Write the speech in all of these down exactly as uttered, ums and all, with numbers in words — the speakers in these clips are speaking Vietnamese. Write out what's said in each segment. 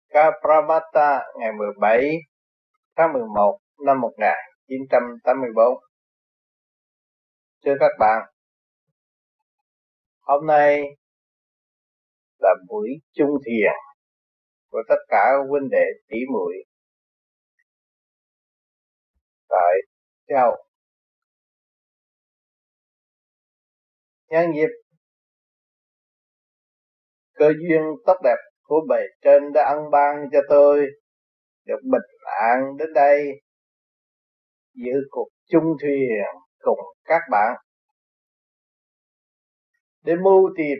Kapramata ngày mười bảy tháng mười một năm một nghìn chín trăm tám mươi bốn. Thưa các bạn, hôm nay là buổi chung thiền của tất cả huynh đệ tỷ muội tại Châu. Nhân dịp cơ duyên tốt đẹp của bề trên đã ân ban cho tôi được bình an đến đây dự cuộc chung thuyền cùng các bạn để mưu tìm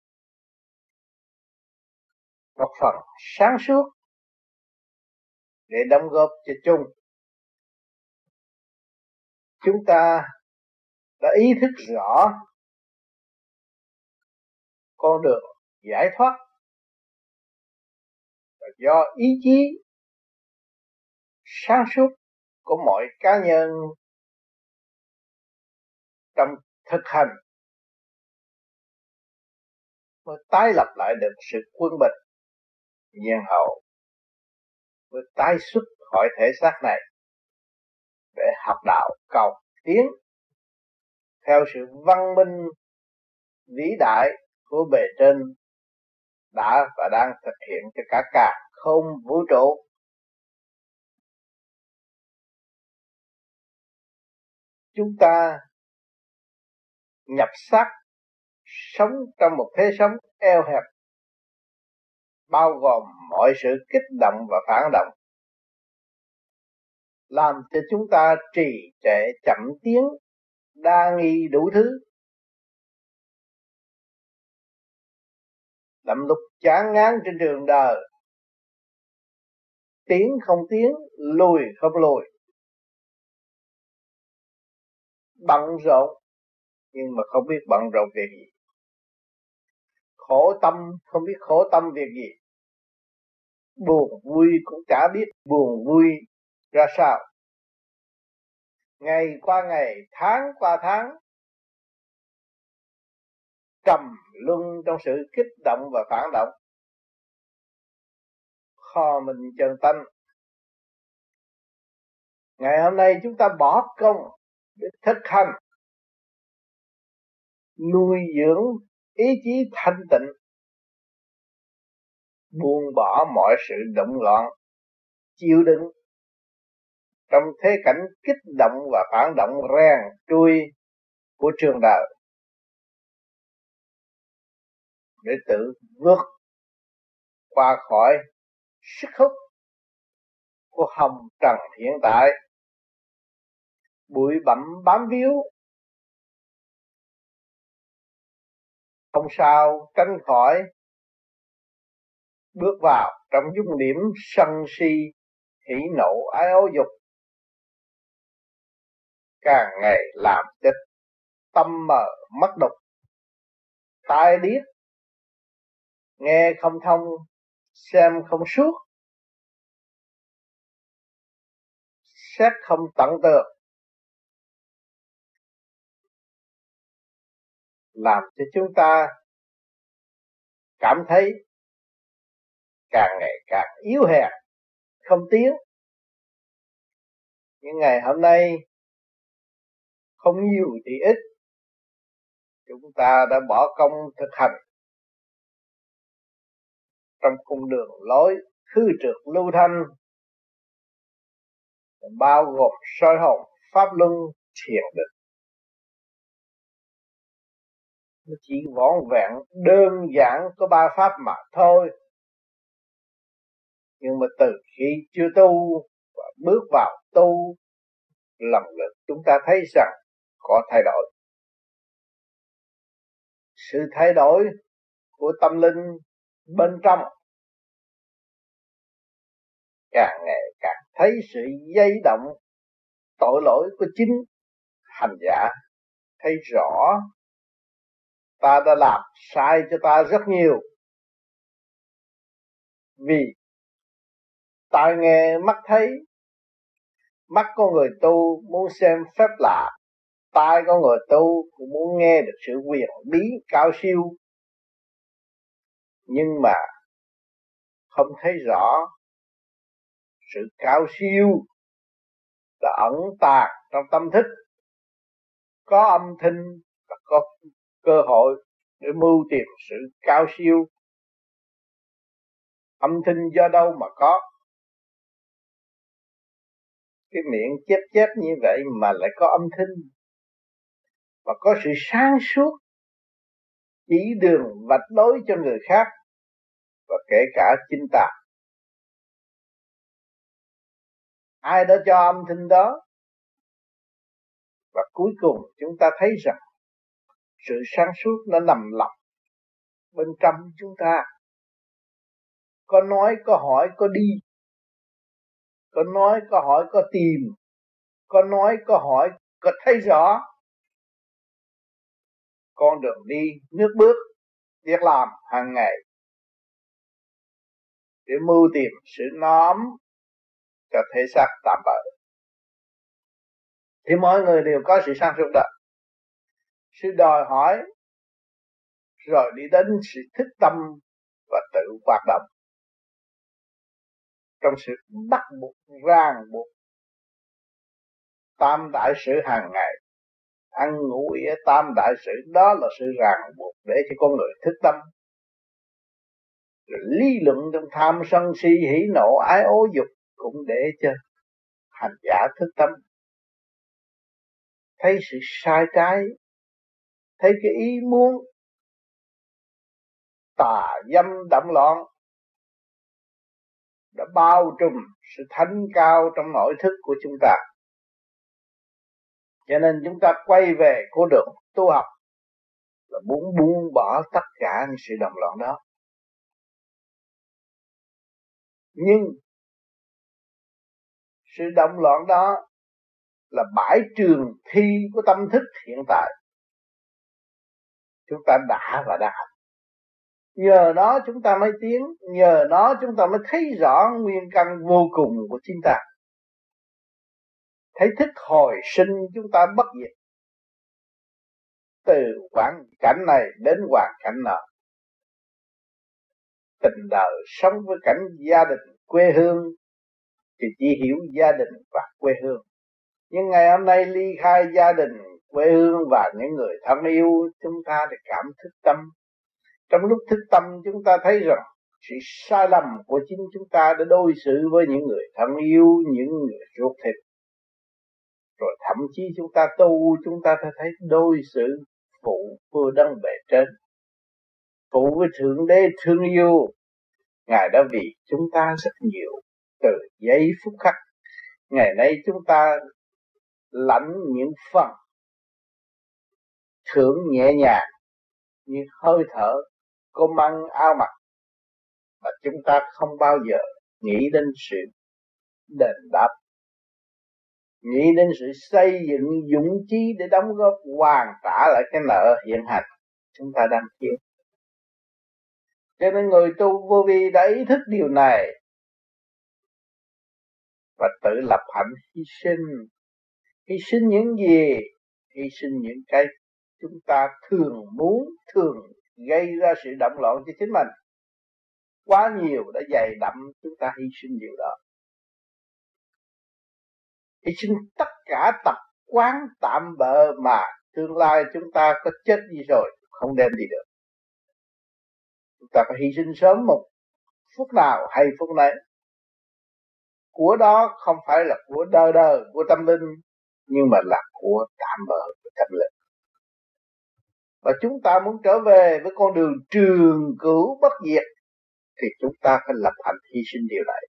một phần sáng suốt để đóng góp cho chung. Chúng ta đã ý thức rõ con đường giải thoát là do ý chí sáng suốt của mọi cá nhân trong thực hành mới tái lập lại được sự quân bình, nhiên hậu mới tái xuất khỏi thể xác này để học đạo cầu tiến theo sự văn minh vĩ đại của bề trên đã và đang thực hiện cho cả càn khôn vũ trụ. Chúng ta nhập xác sống trong một thế sống eo hẹp, bao gồm mọi sự kích động và phản động, làm cho chúng ta trì trệ chậm tiến, đa nghi đủ thứ, lầm lục chán ngán trên đường đời, tiến không tiến, lùi không lùi, bận rộn nhưng mà không biết bận rộn việc gì, khổ tâm không biết khổ tâm việc gì, buồn vui cũng chả biết buồn vui ra sao. Ngày qua ngày, tháng qua tháng, trầm luân trong sự kích động và phản động, kho mình chân tánh. Ngày hôm nay chúng ta bỏ công để thực hành nuôi dưỡng ý chí thanh tịnh, buông bỏ mọi sự động loạn, chịu đựng trong thế cảnh kích động và phản động rèn trui của trường đời để tự vượt qua khỏi sức hút của hồng trần hiện tại. Bụi bặm bám víu không sao tránh khỏi bước vào trong dung điểm sân si hỉ nộ ái ố dục, càng ngày làm cho tâm mờ mắt đục, tai điếc, nghe không thông, xem không suốt, xét không tận tường, làm cho chúng ta cảm thấy càng ngày càng yếu hèn, không tiến. Những ngày hôm nay không nhiều thì ít, chúng ta đã bỏ công thực hành trong cung đường lối khư trượt lưu thanh, bao gồm soi hồn, pháp luân, thiền định. Nó chỉ vỏn vẹn đơn giản có ba pháp mà thôi, nhưng mà từ khi chưa tu và bước vào tu, lần lượt chúng ta thấy rằng có thay đổi. Sự thay đổi của tâm linh bên trong càng ngày càng thấy sự dây động tội lỗi của chính hành giả, thấy rõ ta đã làm sai cho ta rất nhiều. Vì tai nghe mắt thấy, mắt con người tu muốn xem phép lạ, tai con người tu cũng muốn nghe được sự huyền bí cao siêu, nhưng mà không thấy rõ sự cao siêu đã ẩn tàng trong tâm thức, có âm thanh và có cơ hội để mưu tìm sự cao siêu. Âm thanh do đâu mà có? Cái miệng chép chép như vậy mà lại có âm thanh, và có sự sáng suốt chỉ đường vạch lối cho người khác và kể cả chính ta. Ai đã cho âm thanh đó? Và cuối cùng chúng ta thấy rằng sự sáng suốt nó nằm lặng bên trong chúng ta. Có nói, có hỏi, có đi. Có nói, có hỏi, có tìm. Có nói, có hỏi, có thấy rõ con đường đi, nước bước, việc làm hàng ngày để mưu tìm sự nóm cho thể xác tạm bợ. Thì mọi người đều có sự sáng suốt đó. Sự đòi hỏi rồi đi đến sự thức tâm và tự hoạt động trong sự bắt buộc, ràng buộc tam đại sự hàng ngày. Ăn ngủ nghĩa tam đại sự, đó là sự ràng buộc để cho con người thức tâm. Rồi lý luận trong tham sân si hỉ nộ ái ố dục cũng để cho hành giả thức tâm, thấy sự sai trái, thấy cái ý muốn tà dâm động loạn đã bao trùm sự thanh cao trong nội thức của chúng ta. Cho nên chúng ta quay về con đường tu học là muốn buông bỏ tất cả những sự động loạn đó. Nhưng sự động loạn đó là bãi trường thi của tâm thức hiện tại. Chúng ta đã và đã. Nhờ nó chúng ta mới tiến, nhờ nó chúng ta mới thấy rõ nguyên căn vô cùng của chính ta. Thấy thức hồi sinh chúng ta bất diệt. Từ hoàn cảnh này đến hoàn cảnh nọ. Tình đời sống với cảnh gia đình, quê hương thì chỉ hiểu gia đình và quê hương. Nhưng ngày hôm nay ly khai gia đình, quê hương và những người thân yêu, chúng ta để cảm thức tâm. Trong lúc thức tâm chúng ta thấy rằng sự sai lầm của chính chúng ta đã đối xử với những người thân yêu, những người ruột thịt. Rồi thậm chí chúng ta tu, chúng ta thấy đối xử phụ vua đấng bề trên, phụ với Thượng Đế thương yêu. Ngài đã vì chúng ta rất nhiều từ giây phút khắc. Ngày nay chúng ta lãnh những phần thưởng nhẹ nhàng như hơi thở, cơm ăn áo mặc, mà chúng ta không bao giờ nghĩ đến sự đền đáp, nghĩ đến sự xây dựng dũng chí để đóng góp hoàn trả lại cái nợ hiện hành chúng ta đang thiếu. Cho nên người tu vô vi đã ý thức điều này và tự lập hạnh hy sinh. Hy sinh những gì? Hy sinh những cái chúng ta thường muốn, thường gây ra sự động loạn cho chính mình. Quá nhiều đã dày đậm, chúng ta hy sinh điều đó. Hy sinh tất cả tập quán tạm bợ mà tương lai chúng ta có chết đi rồi không đem đi được. Chúng ta phải hy sinh sớm một phút nào hay phút nấy. Của đó không phải là của đời đời của tâm linh, nhưng mà là của tạm bợ của tâm linh. Và chúng ta muốn trở về với con đường trường cửu bất diệt thì chúng ta phải lập hành hy sinh điều này.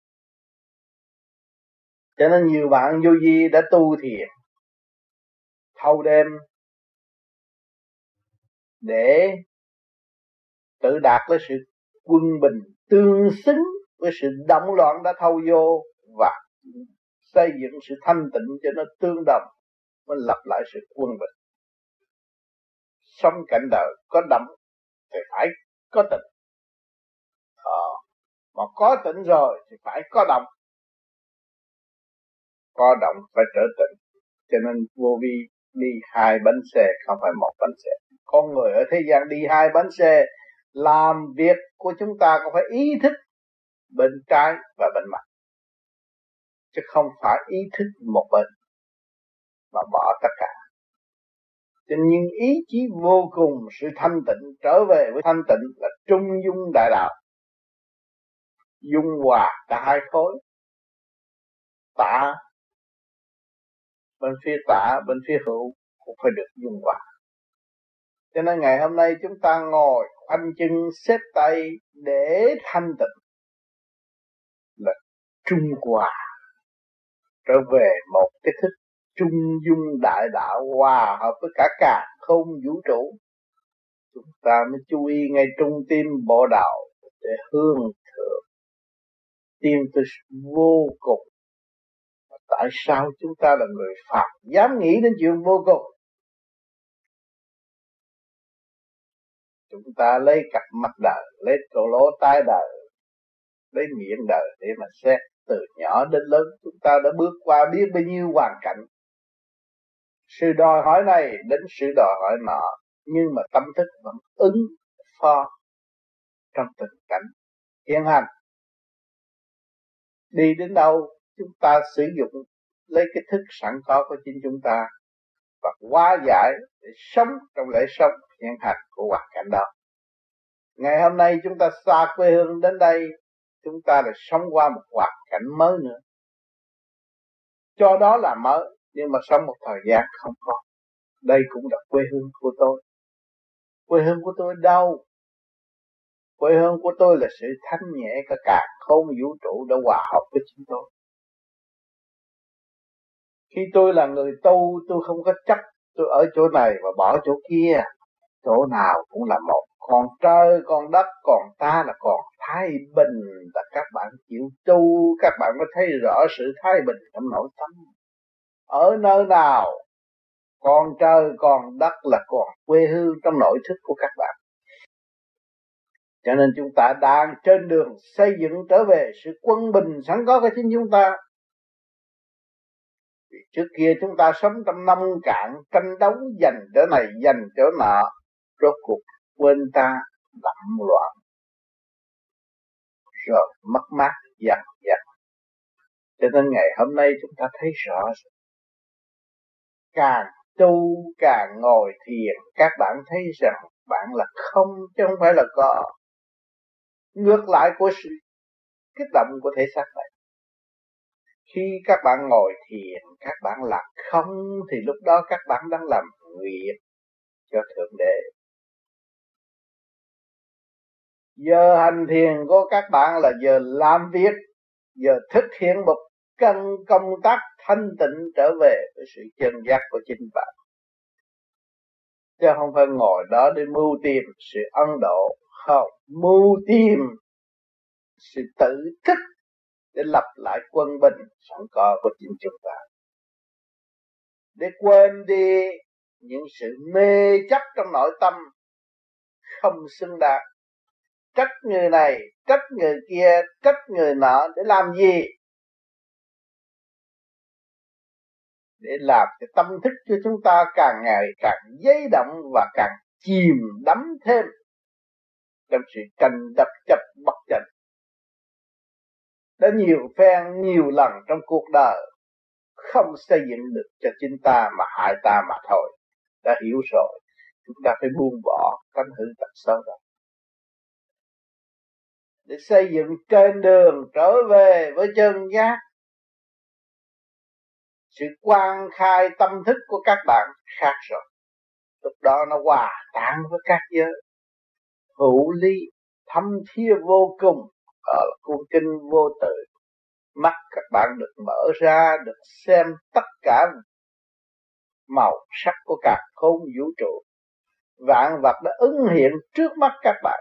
Cho nên nhiều bạn vô vi đã tu thiền thâu đêm để tự đạt tới sự quân bình tương xứng với sự động loạn đã thâu vô, và xây dựng sự thanh tịnh cho nó tương đồng mới lập lại sự quân bình. Sống cảnh đời có động thì phải có tịnh, ờ, mà có tịnh rồi thì phải có động. Có động phải trở tịnh. Cho nên vô vi đi hai bánh xe không phải một bánh xe. Con người ở thế gian đi hai bánh xe, làm việc của chúng ta có phải ý thức bên trái và bên mặt, chứ không phải ý thức một bên mà bỏ tất cả. Cho nên ý chí vô cùng, sự thanh tịnh, trở về với thanh tịnh là trung dung đại đạo, dung hòa cả hai khối, tả bên phía tả bên phía hữu cũng phải được dung hòa. Cho nên ngày hôm nay chúng ta ngồi khoanh chân xếp tay để thanh tịnh là trung hòa, trở về một cái thức trung dung đại đạo, hòa hợp với cả cả không vũ trụ. Chúng ta mới chú ý ngay trung tim bộ đạo để hướng thượng tiến tới vô cùng. Tại sao chúng ta là người Phật dám nghĩ đến chuyện vô cùng? Chúng ta lấy cặp mắt đời, lấy cổ lỗ tai đời, lấy miệng đời để mà xét. Từ nhỏ đến lớn chúng ta đã bước qua biết bao nhiêu hoàn cảnh, sự đòi hỏi này đến sự đòi hỏi nọ, nhưng mà tâm thức vẫn ứng phó trong tình cảnh hiện hành. Đi đến đâu chúng ta sử dụng lấy cái thức sẵn có của chính chúng ta và hóa giải để sống trong lễ sống hiện hành của hoàn cảnh đó. Ngày hôm nay chúng ta xa quê hương đến đây, chúng ta lại sống qua một hoàn cảnh mới nữa. Cho đó là mới, nhưng mà sống một thời gian không có. Đây cũng là quê hương của tôi. Quê hương của tôi đâu? Quê hương của tôi là sự thanh nhẹ cả cả không vũ trụ đã hòa hợp với chính tôi. Khi tôi là người tu, tôi không có chấp tôi ở chỗ này và bỏ chỗ kia. Chỗ nào cũng là một. Còn trời, còn đất, còn ta là còn thái bình. Là các bạn chịu tu, các bạn mới thấy rõ sự thái bình trong nội tâm. Ở nơi nào còn trời, còn đất là còn quê hương trong nội thức của các bạn. Cho nên chúng ta đang trên đường xây dựng trở về sự quân bình sẵn có của chính chúng ta. Vì trước kia chúng ta sống trong nông cạn, tranh đấu giành chỗ này giành chỗ nọ, rốt cuộc quên ta lậm loạn rồi mất mát dần dần. Cho nên ngày hôm nay chúng ta thấy rõ, càng tu càng ngồi thiền, các bạn thấy rằng bạn là không chứ không phải là có. Ngược lại của sự kích động của thể xác này. Khi các bạn ngồi thiền, các bạn là không, thì lúc đó các bạn đang làm việc cho Thượng Đế. Giờ hành thiền của các bạn là giờ làm việc, giờ thực hiện một căn công tác thanh tịnh trở về với sự chân giác của chính bạn. Chứ không phải ngồi đó để mưu tìm sự ân độ, không, mưu tìm sự tự thức để lập lại quân bình sẵn có của chính chúng ta. Để quên đi những sự mê chấp trong nội tâm không xứng đáng. Trách người này, trách người kia, trách người nọ để làm gì? Để làm cái tâm thức cho chúng ta càng ngày càng dấy động và càng chìm đắm thêm trong sự tranh chấp chấp bất chánh. Đã nhiều phen, nhiều lần trong cuộc đời không xây dựng được cho chính ta mà hại ta mà thôi. Đã hiểu rồi, chúng ta phải buông bỏ tánh hư tật xấu đó để xây dựng trên đường trở về với chân giác. Sự quang khai tâm thức của các bạn khác rồi. Lúc đó nó hòa tan với các giới, hữu ly, thâm thía vô cùng. Ở cuốn kinh Vô Tự, mắt các bạn được mở ra, được xem tất cả màu sắc của cả không vũ trụ. Vạn vật đã ứng hiện trước mắt các bạn.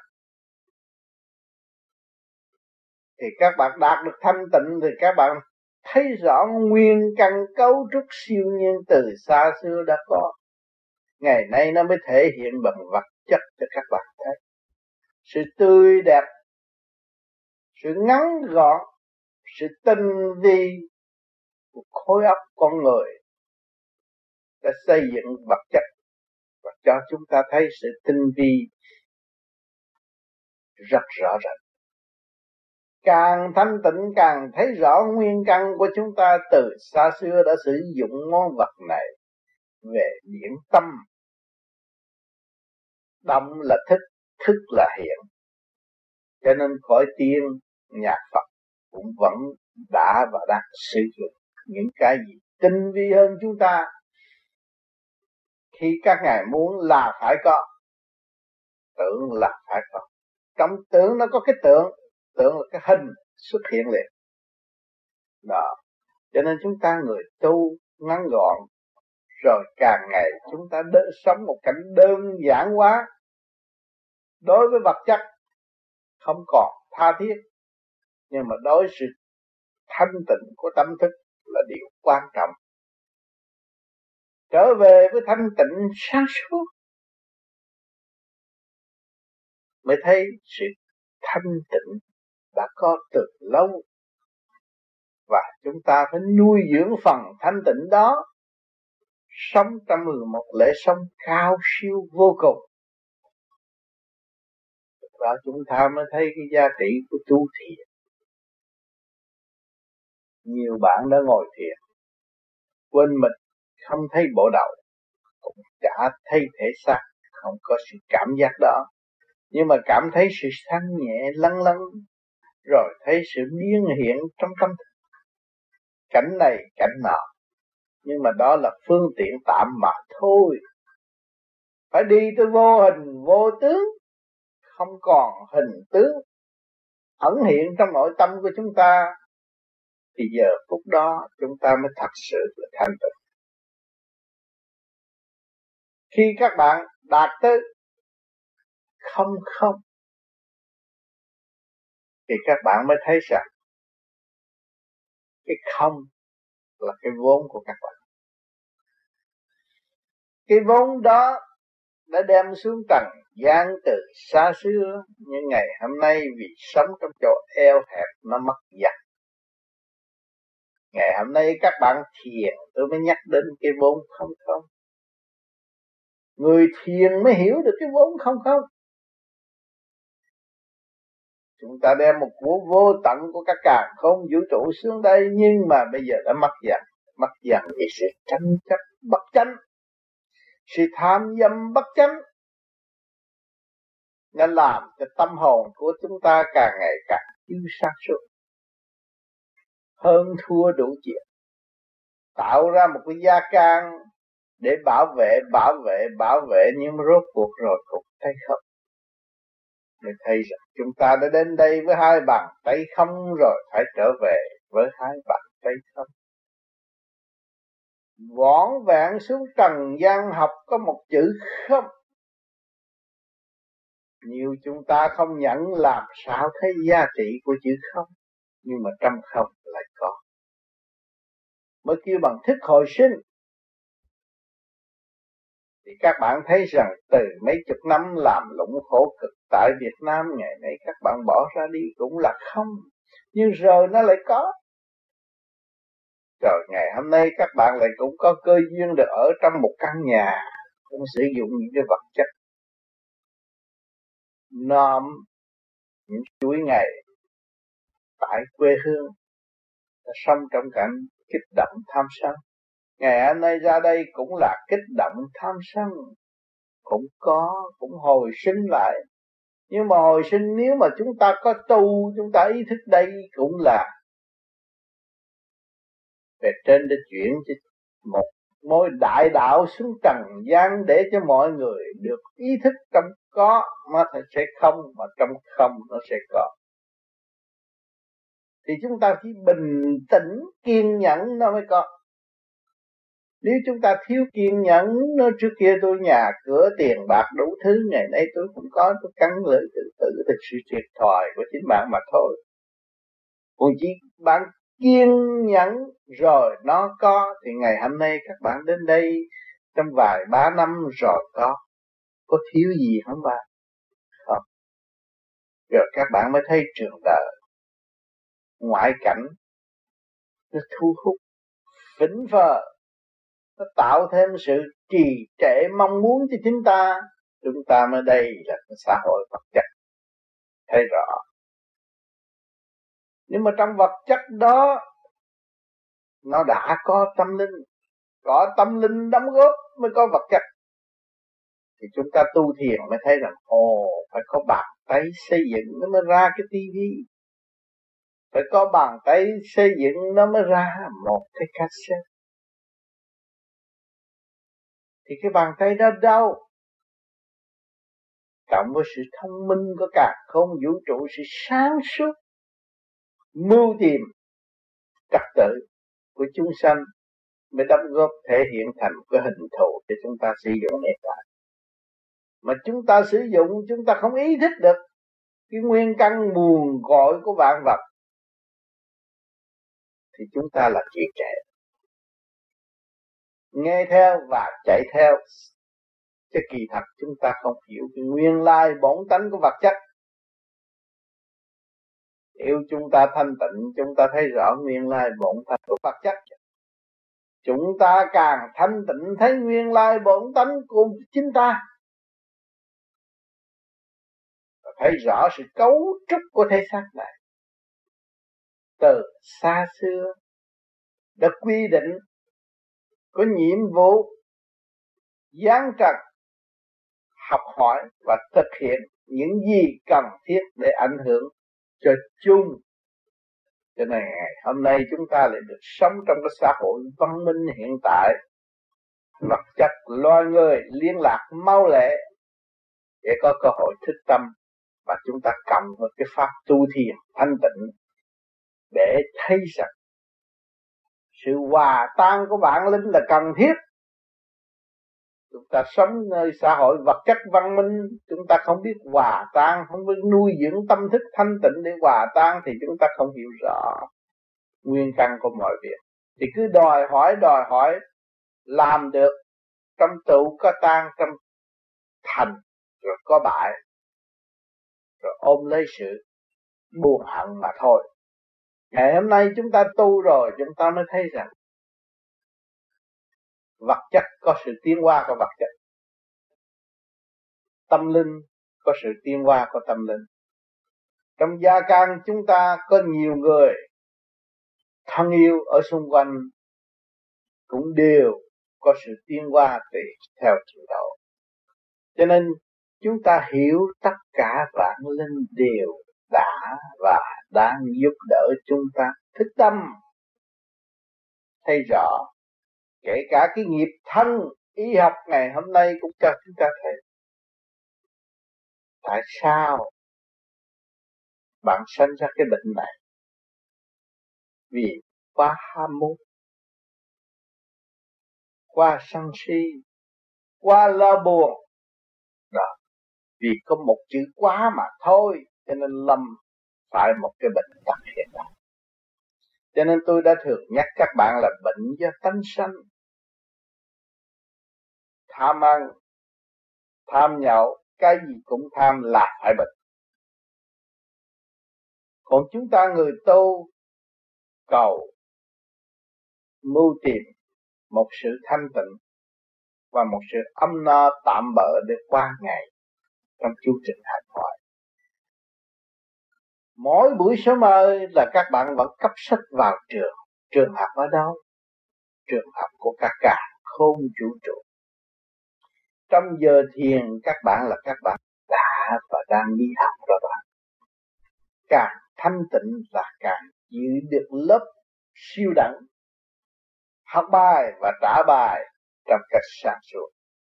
Thì các bạn đạt được thanh tịnh thì các bạn thấy rõ nguyên căn cấu trúc siêu nhiên từ xa xưa đã có. Ngày nay nó mới thể hiện bằng vật chất cho các bạn thấy. Sự tươi đẹp, sự ngắn gọn, sự tinh vi của khối óc con người đã xây dựng vật chất và cho chúng ta thấy sự tinh vi rất rõ ràng. Càng thanh tịnh càng thấy rõ nguyên căn của chúng ta từ xa xưa đã sử dụng món vật này về điển tâm. Tâm là thức, thức là hiện. Cho nên cõi tiên nhà Phật cũng vẫn đã và đang sử dụng những cái gì tinh vi hơn chúng ta. Khi các ngài muốn là phải có, tưởng là phải có. Trong tưởng nó có cái tượng, tượng là cái hình xuất hiện liền. Đó. Cho nên chúng ta người tu ngắn gọn, rồi càng ngày chúng ta đỡ, sống một cảnh đơn giản quá. Đối với vật chất không còn tha thiết, nhưng mà đối sự thanh tịnh của tâm thức là điều quan trọng. Trở về với thanh tịnh sáng suốt mới thấy sự thanh tịnh đã có từ lâu, và chúng ta phải nuôi dưỡng phần thanh tịnh đó, sống trong một lễ sống cao siêu vô cùng. Và chúng ta mới thấy cái giá trị của tu thiền. Nhiều bạn đã ngồi thiền quên mình, không thấy bộ đầu, cũng chả thấy thể xác, không có sự cảm giác đó, nhưng mà cảm thấy sự thanh nhẹ lâng lâng, rồi thấy sự biến hiện trong tâm thức, cảnh này cảnh nọ. Nhưng mà đó là phương tiện tạm mà thôi. Phải đi tới vô hình vô tướng, không còn hình tướng ẩn hiện trong nội tâm của chúng ta, thì giờ phút đó chúng ta mới thật sự là thanh tịnh. Khi các bạn đạt tới không không, thì các bạn mới thấy rằng cái không là cái vốn của các bạn. Cái vốn đó đã đem xuống trần gian từ xa xưa, nhưng ngày hôm nay vì sống trong chỗ eo hẹp nó mất dần. Ngày hôm nay các bạn thiền tôi mới nhắc đến cái vốn không không. Người thiền mới hiểu được cái vốn không không. Chúng ta đem một vô vô tận của các càn khôn vũ trụ xuống đây, nhưng mà bây giờ đã mất dần. Mất dần vì sự tranh chấp bất chánh, sự tham dâm bất chánh, nên làm cho tâm hồn của chúng ta càng ngày càng thiếu sáng suốt, hơn thua đủ chuyện, tạo ra một cái gia can để bảo vệ, bảo vệ, bảo vệ, nhưng rốt cuộc rồi cũng thấy không. Để thấy rằng chúng ta đã đến đây với hai bàn tay không, rồi phải trở về với hai bàn tay không. Vỏn vẹn xuống trần gian học có một chữ không. Nhiều chúng ta không nhận, làm sao thấy giá trị của chữ không. Nhưng mà trong không lại có. Mới kêu bằng thức hồi sinh. Thì các bạn thấy rằng từ mấy chục năm làm lụng khổ cực tại Việt Nam, ngày nay các bạn bỏ ra đi cũng là không. Nhưng rồi nó lại có. Rồi ngày hôm nay các bạn lại cũng có cơ duyên được ở trong một căn nhà, không sử dụng những cái vật chất nom những chuỗi ngày tại quê hương, sống trong cảnh kích động tham sân. Ngày hôm nay ra đây cũng là kích động tham sân, cũng có, cũng hồi sinh lại. Nhưng mà hồi sinh nếu mà chúng ta có tu, chúng ta ý thức đây cũng là về trên để chuyển cho một mối đại đạo xuống trần gian, để cho mọi người được ý thức trong có mà sẽ không, mà trong không nó sẽ có. Thì chúng ta chỉ bình tĩnh kiên nhẫn nó mới có. Nếu chúng ta thiếu kiên nhẫn, nó trước kia tôi nhà cửa tiền bạc đủ thứ, ngày nay tôi cũng có, tôi cắn lưỡi tự tử, thực sự thiệt thòi của chính bạn mà thôi. Còn chỉ bạn kiên nhẫn rồi nó có, thì ngày hôm nay các bạn đến đây trong vài ba năm rồi có, có thiếu gì không bạn? Không. Rồi các bạn mới thấy trường đời, ngoại cảnh nó thu hút, phỉnh phờ, nó tạo thêm sự trì trệ mong muốn cho chúng ta. Chúng ta mới đây là cái xã hội vật chất. Thấy rõ Nhưng mà trong vật chất đó nó đã có tâm linh, có tâm linh đóng góp mới có vật chất. Thì chúng ta tu thiền mới thấy rằng ồ, phải có bàn tay xây dựng nó mới ra cái tivi, phải có bàn tay xây dựng nó mới ra một cái cassette. Thì cái bàn tay đó đâu? Cộng với sự thông minh của cả không vũ trụ, sự sáng suốt mưu tìm trật tự của chúng sanh mới đóng góp thể hiện thành cái hình thù để chúng ta sử dụng hiện tại. Mà chúng ta sử dụng chúng ta không ý thức được cái nguyên căn nguồn cội của vạn vật, thì chúng ta là trì trệ, nghe theo và chạy theo, chứ kỳ thật chúng ta không hiểu cái nguyên lai bổn tánh của vật chất. Nếu chúng ta thanh tịnh, chúng ta thấy rõ nguyên lai bổn tánh của vật chất. Chúng ta càng thanh tịnh thấy nguyên lai bổn tánh của chính ta, và thấy rõ sự cấu trúc của thể xác này. Từ xa xưa đã quy định có nhiệm vụ giáng trần, học hỏi và thực hiện những gì cần thiết để ảnh hưởng cho chung. Cho nên ngày hôm nay chúng ta lại được sống trong cái xã hội văn minh hiện tại, vật chất loài người liên lạc mau lẹ để có cơ hội thức tâm, và chúng ta cộng với cái pháp tu thiền thanh tịnh để thấy rằng sự hòa tan của bản linh là cần thiết. Chúng ta sống nơi xã hội vật chất văn minh, chúng ta không biết hòa tan, không biết nuôi dưỡng tâm thức thanh tịnh để hòa tan, thì chúng ta không hiểu rõ nguyên căn của mọi việc. Thì cứ đòi hỏi đòi hỏi làm được, trong tụ có tan, trong thành rồi có bại, rồi ôm lấy sự buồn hận mà thôi. Ngày hôm nay chúng ta tu rồi, chúng ta mới thấy rằng vật chất có sự tiến hóa của vật chất, tâm linh có sự tiến hóa của tâm linh. Trong gia can chúng ta có nhiều người thân yêu ở xung quanh, cũng đều có sự tiến hóa tùy theo trình độ. Cho nên chúng ta hiểu tất cả vạn linh đều đã và đang giúp đỡ chúng ta thức tâm, thấy rõ. Kể cả cái nghiệp thân y học ngày hôm nay cũng cho chúng ta thấy tại sao bạn sinh ra cái bệnh này. Vì quá ham muốn, quá sân si, quá lo buồn đó. Vì có một chữ quá mà thôi, cho nên lâm phải một cái bệnh tật hiện tại. Cho nên tôi đã thường nhắc các bạn là bệnh do tánh sanh. Tham ăn, tham nhậu, cái gì cũng tham là phải bệnh. Còn chúng ta người tu cầu mưu tìm một sự thanh tịnh và một sự ấm no tạm bợ để qua ngày trong chu trình hành thoại. Mỗi buổi sớm ơi là các bạn vẫn cấp sách vào trường. Trường học ở đâu? Trường học của cả cả không vũ trụ. Trong giờ thiền các bạn là các bạn đã và đang đi học rồi bạn. Càng thanh tịnh là càng giữ được lớp siêu đẳng, học bài và trả bài trong cách sáng suốt.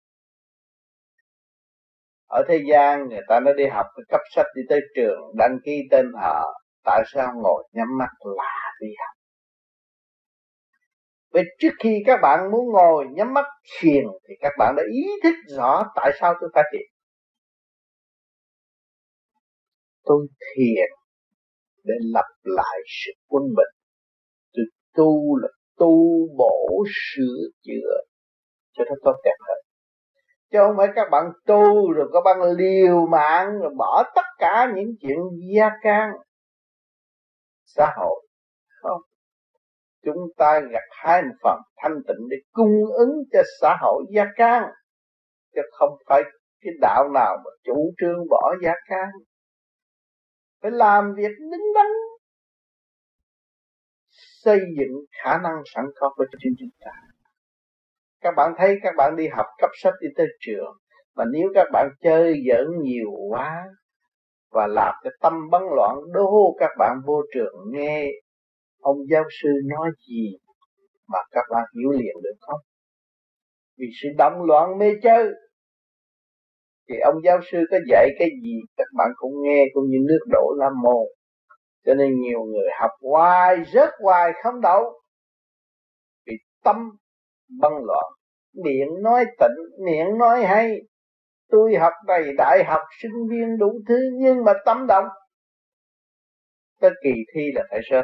Ở thế gian người ta nó đi học cái cấp sách, đi tới trường đăng ký tên họ, tại sao ngồi nhắm mắt là đi học? Vì trước khi các bạn muốn ngồi nhắm mắt thiền thì các bạn đã ý thức rõ tại sao tôi phải thiền. Tôi thiền để lập lại sự quân bình. Tôi tu là tu bổ sửa chữa cho nó tốt đẹp hơn. Chứ không phải các bạn tu rồi các bạn liều mạng rồi bỏ tất cả những chuyện gia can xã hội. Không. Chúng ta gặt hai một phần thanh tịnh để cung ứng cho xã hội gia can, chứ không phải cái đạo nào mà chủ trương bỏ gia can. Phải làm việc đứng đắn, xây dựng khả năng sẵn có của chính chúng ta. Các bạn thấy các bạn đi học cấp sách đi tới trường, mà nếu các bạn chơi giỡn nhiều quá và làm cái tâm bấn loạn, đố các bạn vô trường nghe ông giáo sư nói gì mà các bạn hiểu liền được không? Vì sự động loạn mê chơi thì ông giáo sư có dạy cái gì các bạn cũng nghe cũng như nước đổ Nam Mô. Cho nên nhiều người học hoài rớt hoài không đậu, vì tâm bấn loạn. Miệng nói tịnh, miệng nói hay, tôi học đầy đại học, sinh viên đủ thứ, nhưng mà tâm động, tới kỳ thi là phải rớt.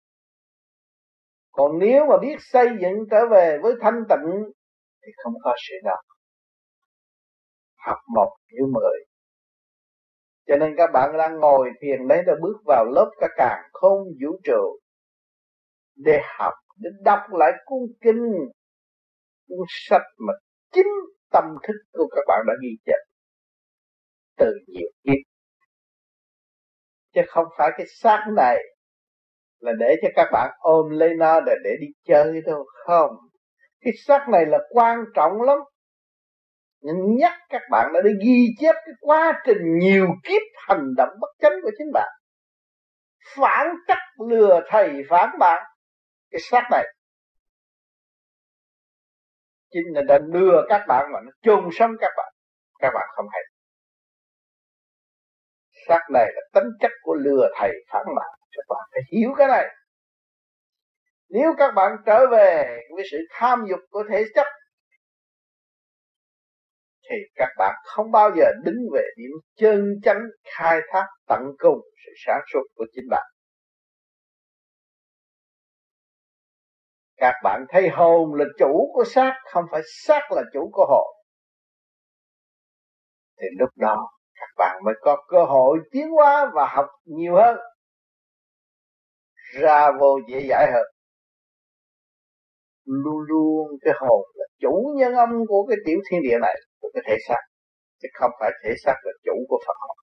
Còn nếu mà biết xây dựng trở về với thanh tịnh thì không có sự đó. Học một như mười. Cho nên các bạn đang ngồi thiền đấy, đã bước vào lớp cả càn khôn vũ trụ để học, để đọc lại cuốn kinh, cuốn sách mà chính tâm thức của các bạn đã ghi chép từ nhiều kiếp, chứ không phải cái xác này là để cho các bạn ôm lấy nó để để đi chơi đâu. Không, cái xác này là quan trọng lắm. Nhưng nhắc các bạn đã đi ghi chép cái quá trình nhiều kiếp hành động bất chánh của chính bạn, phản trắc lừa thầy phản bạn. Cái xác này chính là đã lừa các bạn mà nó chôn sống các bạn, các bạn không hay. Xác này là tính chất của lừa thầy phản bạn, các bạn phải hiểu cái này. Nếu các bạn trở về với sự tham dục của thể chất thì các bạn không bao giờ đứng về điểm chân chánh khai thác tận cùng sự sáng suốt của chính bạn. Các bạn thấy hồn là chủ của xác, không phải xác là chủ của hồn, thì lúc đó các bạn mới có cơ hội tiến hóa và học nhiều hơn, ra vô dễ dãi hơn. Luôn luôn cái hồn là chủ nhân âm của cái tiểu thiên địa này, của cái thể xác, chứ không phải thể xác là chủ của Phật học.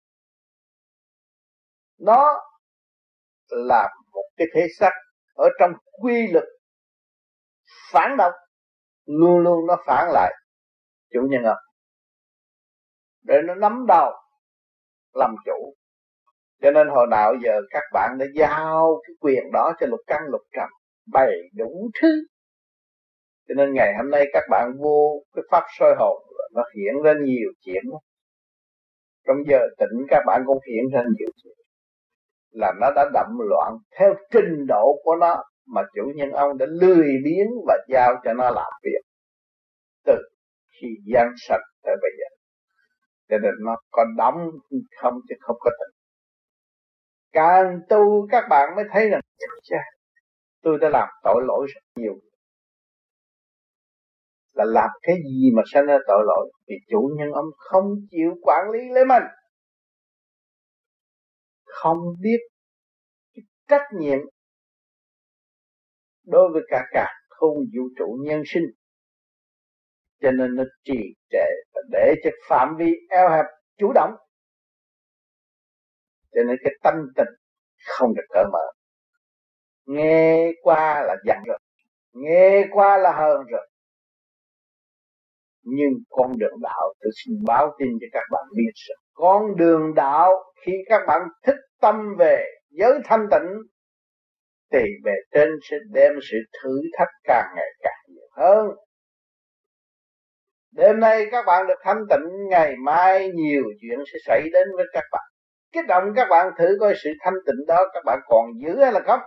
Nó là một cái thể xác ở trong quy luật phản động, luôn luôn nó phản lại chủ nhân âm để nó nắm đầu làm chủ. Cho nên hồi nào giờ các bạn đã giao cái quyền đó cho lục căn lục trần, bày đủ thứ. Cho nên ngày hôm nay các bạn vô cái pháp soi hồn, nó hiện ra nhiều chuyện. Trong giờ tĩnh các bạn cũng hiện ra nhiều chuyện, là nó đã đậm loạn theo trình độ của nó, mà chủ nhân ông đã lười biếng và giao cho nó làm việc từ khi giáng sanh tới bây giờ. Cho nên nó còn đóng không chứ không có tịnh. Càng tu các bạn mới thấy rằng cha, tôi đã làm tội lỗi rất nhiều. Là làm cái gì mà sanh ra tội lỗi? Vì chủ nhân ông không chịu quản lý lấy mình, không biết cái trách nhiệm đối với cả cả không vũ trụ nhân sinh, cho nên nó trì trệ và để cho phạm vi eo hẹp chủ động. Cho nên cái tâm tình không được cởi mở. Nghe qua là giận rồi, nghe qua là hờn rồi. Nhưng con đường đạo tôi xin báo tin cho các bạn biết rằng con đường đạo khi các bạn thức tâm về giới thanh tịnh thì về trên sẽ đem sự thử thách càng ngày càng nhiều hơn. Đêm nay các bạn được thanh tịnh, ngày mai nhiều chuyện sẽ xảy đến với các bạn. Kích động các bạn thử coi sự thanh tịnh đó các bạn còn giữ hay là không.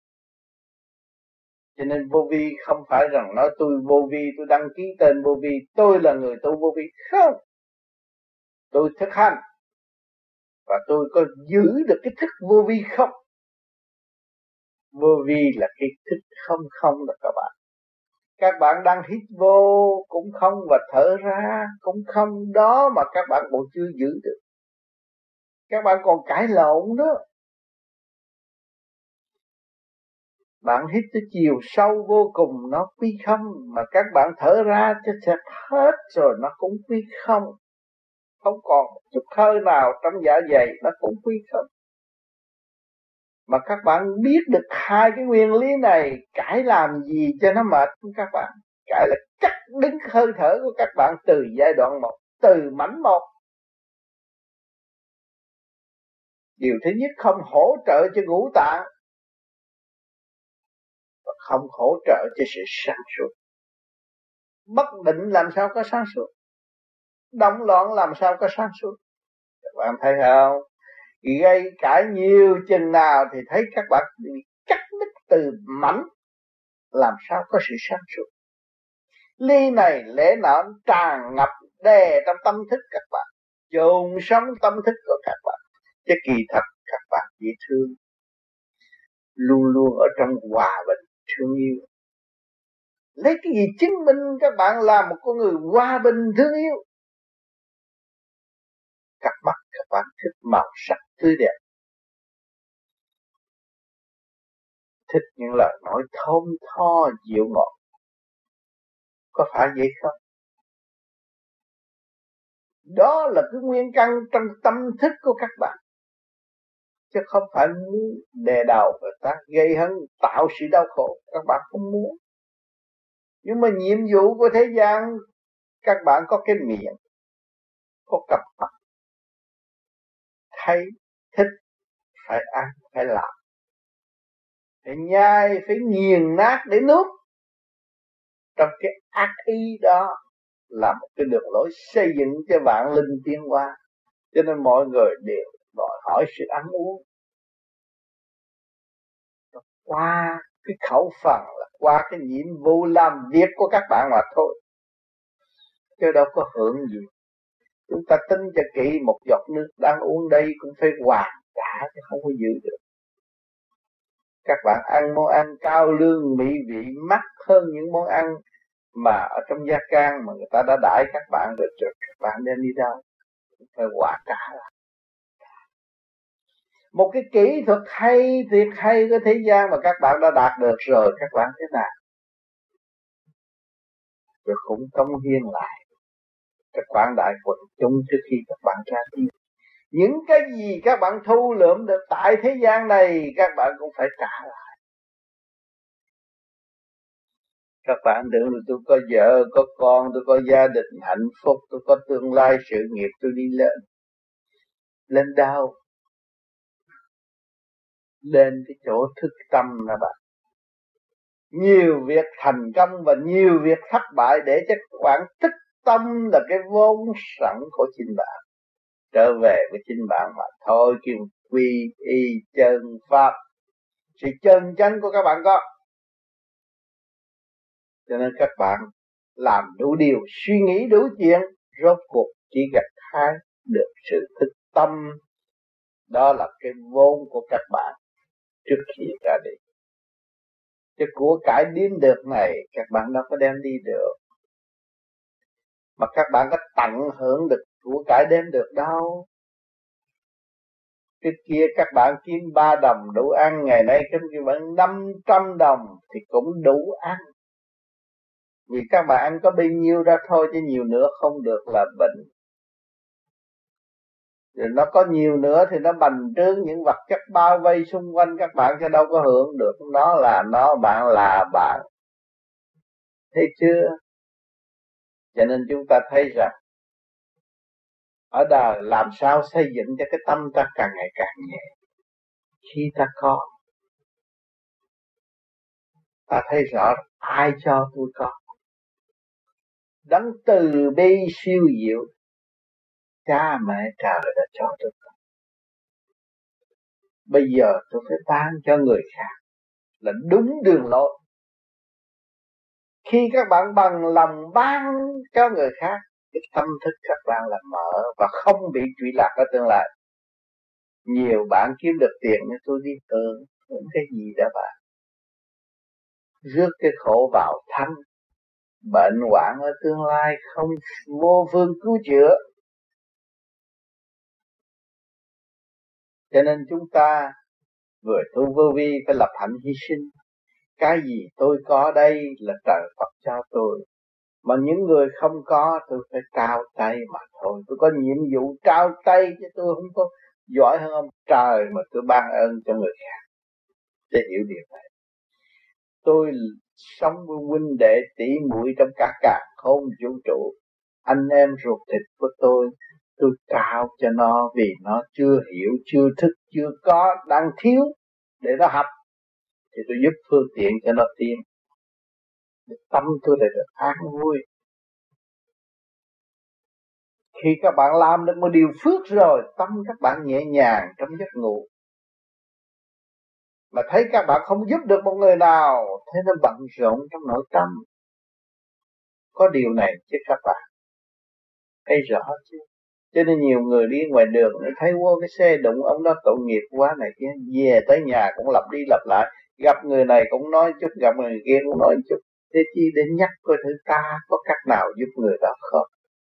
Cho nên vô vi không phải rằng nói tôi vô vi, tôi đăng ký tên vô vi, tôi là người tu vô vi. Không, tôi thực hành và tôi có giữ được cái thức vô vi không. Vô vi là cái thức không không đó các bạn. Các bạn đang hít vô cũng không và thở ra cũng không, đó mà các bạn còn chưa giữ được. Các bạn còn cãi lộn đó. Bạn hít tới chiều sâu vô cùng nó quy không, mà các bạn thở ra cho sạch hết rồi nó cũng quy không. Không còn một chút hơi nào trong dạ dày, nó cũng quy không. Mà các bạn biết được hai cái nguyên lý này, cãi làm gì cho nó mệt của các bạn. Cãi là cắt đứt hơi thở của các bạn từ giai đoạn một, từ mảnh một. Điều thứ nhất, không hỗ trợ cho ngũ tạng và không hỗ trợ cho sự sáng suốt. Bất định làm sao có sáng suốt, động loạn làm sao có sáng suốt. Các bạn thấy không? Gây cãi nhiều chừng nào thì thấy các bạn bị cắt đứt từ mảnh, làm sao có sự sáng suốt. Ly này lẽ nọ tràn ngập đè trong tâm thức các bạn, chôn sống tâm thức của các bạn. Chứ kỳ thật các bạn dễ thương, luôn luôn ở trong hòa bình thương yêu. Lấy cái gì chứng minh các bạn là một con người hòa bình thương yêu? Cặp mắt các bạn thích màu sắc tươi đẹp, thích những lời nói thơm tho dịu ngọt, có phải vậy không? Đó là cái nguyên căn trong tâm thức của các bạn, chứ không phải muốn đè đầu người ta, gây hấn, tạo sự đau khổ. Các bạn không muốn. Nhưng mà nhiệm vụ của thế gian, các bạn có cái miệng, có cặp mắt, thấy, thích, phải ăn, phải làm, phải nhai, phải nghiền nát để nuốt. Trong cái ác ý đó là một cái đường lối xây dựng cho vạn linh tiến hóa. Cho nên mọi người đều đòi hỏi sự ăn uống. Qua cái khẩu phần là qua cái nhiệm vụ làm việc của các bạn mà thôi, chứ đâu có hưởng gì. Chúng ta tính cho kỹ, một giọt nước đang uống đây cũng phải hoàn trả, chứ không có giữ được. Các bạn ăn món ăn cao lương mỹ vị, mắc hơn những món ăn mà ở trong gia can mà người ta đã đãi các bạn rồi, rồi các bạn đem đi đâu phải hoàn trả lại. Một cái kỹ thuật hay, tuyệt hay của thế gian mà các bạn đã đạt được rồi, các bạn thế nào? Rồi cũng công hiến lại các bạn đại quần chúng trước khi các bạn ra đi. Những cái gì các bạn thu lượm được tại thế gian này, các bạn cũng phải trả lại. Các bạn đừng là tôi có vợ, có con, tôi có gia đình hạnh phúc, tôi có tương lai sự nghiệp, tôi đi lên. Lên đâu? Lên cái chỗ thức tâm nè bạn. Nhiều việc thành công và nhiều việc thất bại để cho các bạn thức tâm là cái vốn sẵn của chính bạn. Trở về với chính bạn mà thôi, kêu quy y chân pháp. Sự chân chánh của các bạn có. Cho nên các bạn làm đủ điều, suy nghĩ đủ chuyện, rốt cuộc chỉ gặt hái được sự thức tâm. Đó là cái vốn của các bạn trước khi ra đi. Chứ của cải điếm được này các bạn đâu có đem đi được. Mà các bạn có tận hưởng được của cải đem được đâu. Trước kia các bạn kiếm ba đồng đủ ăn, ngày nay kiếm bạn năm trăm đồng thì cũng đủ ăn. Vì các bạn ăn có bao nhiêu ra thôi, chứ nhiều nữa không được là bệnh. Rồi nó có nhiều nữa thì nó bành trướng những vật chất bao vây xung quanh các bạn, chứ đâu có hưởng được. Nó là nó, bạn là bạn. Thấy chưa? Cho nên chúng ta thấy rằng ở đời làm sao xây dựng cho cái tâm ta càng ngày càng nhẹ. Khi ta có, ta thấy rõ ai cho tôi có. Đấng từ bi siêu diệu, cha mẹ trời đã cho tôi có. Bây giờ tôi phải ban cho người khác là đúng đường lối. Khi các bạn bằng lòng ban cho người khác, cái tâm thức các bạn là mở và không bị trụy lạc ở tương lai. Nhiều bạn kiếm được tiền nhưng tôi đi tưởng những cái gì đó bạn. Rước cái khổ vào thân, bệnh hoạn ở tương lai không vô phương cứu chữa. Cho nên chúng ta người tu vô vi phải lập hạnh hy sinh. Cái gì tôi có đây là trời Phật cho tôi, mà những người không có tôi phải trao tay mà thôi. Tôi có nhiệm vụ trao tay, chứ tôi không có giỏi hơn ông trời mà tôi ban ơn cho người khác. để hiểu điều này. Tôi sống với huynh đệ tỷ muội trong cả cả không vũ trụ, anh em ruột thịt của tôi. Tôi cao cho nó vì nó chưa hiểu, chưa thức, chưa có, đang thiếu để nó học, thì tôi giúp phương tiện cho nó tiến. Tâm tôi lại được an vui. Khi các bạn làm được một điều phước rồi, tâm các bạn nhẹ nhàng trong giấc ngủ. Mà thấy các bạn không giúp được một người nào, thế nó bận rộn trong nội tâm. Có điều này chứ các bạn thấy rõ chứ. Cho nên nhiều người đi ngoài đường thấy vô cái xe đụng ông đó tội nghiệp quá này kia, về tới nhà cũng lặp đi lặp lại, gặp người này cũng nói chút, gặp người kia cũng nói chút. Thế chi để nhắc coi thử ta có cách nào giúp người đó không?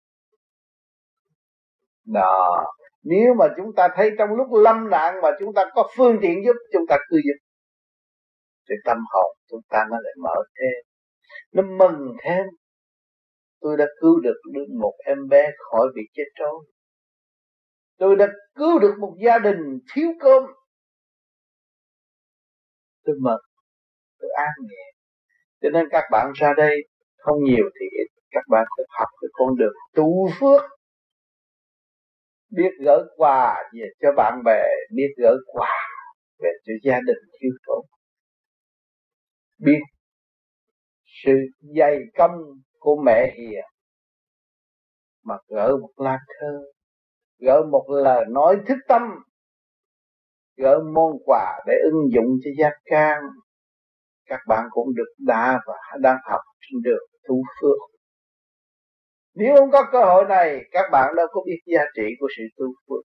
Đó, nếu mà chúng ta thấy trong lúc lâm nạn mà chúng ta có phương tiện giúp, chúng ta cứ giúp, thì tâm hồn chúng ta nó lại mở thêm, nó mừng thêm. Tôi đã cứu được một em bé khỏi việc chết trôi. Tôi đã cứu được một gia đình thiếu cơm. Tôi mừng, tôi an nhẹ. Cho nên các bạn ra đây không nhiều thì ít, các bạn phải học cái con đường tu phước, biết gửi quà về cho bạn bè, biết gửi quà về cho gia đình thiếu thốn, biết sự dày công của mẹ hiền mà gửi một lá thơ, gửi một lời nói thức tâm, gửi món quà để ứng dụng cho gia can. Các bạn cũng được đã và đang học trên đường tu phước. Nếu không có cơ hội này, các bạn đâu có biết giá trị của sự tu phước.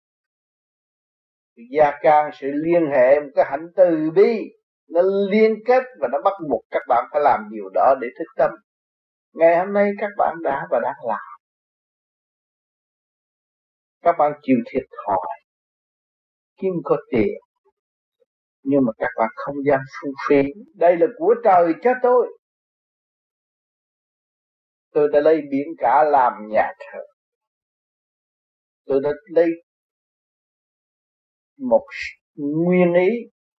Gia can, sự liên hệ, một cái hạnh từ bi, nó liên kết và nó bắt buộc các bạn phải làm điều đó để thức tâm. Ngày hôm nay các bạn đã và đang làm. Các bạn chịu thiệt thòi, kiếm có tiền, nhưng mà các bạn không dám phung phí. Đây là của trời cho tôi. Tôi đã lấy biển cả làm nhà thờ. Tôi đã lấy một nguyên ý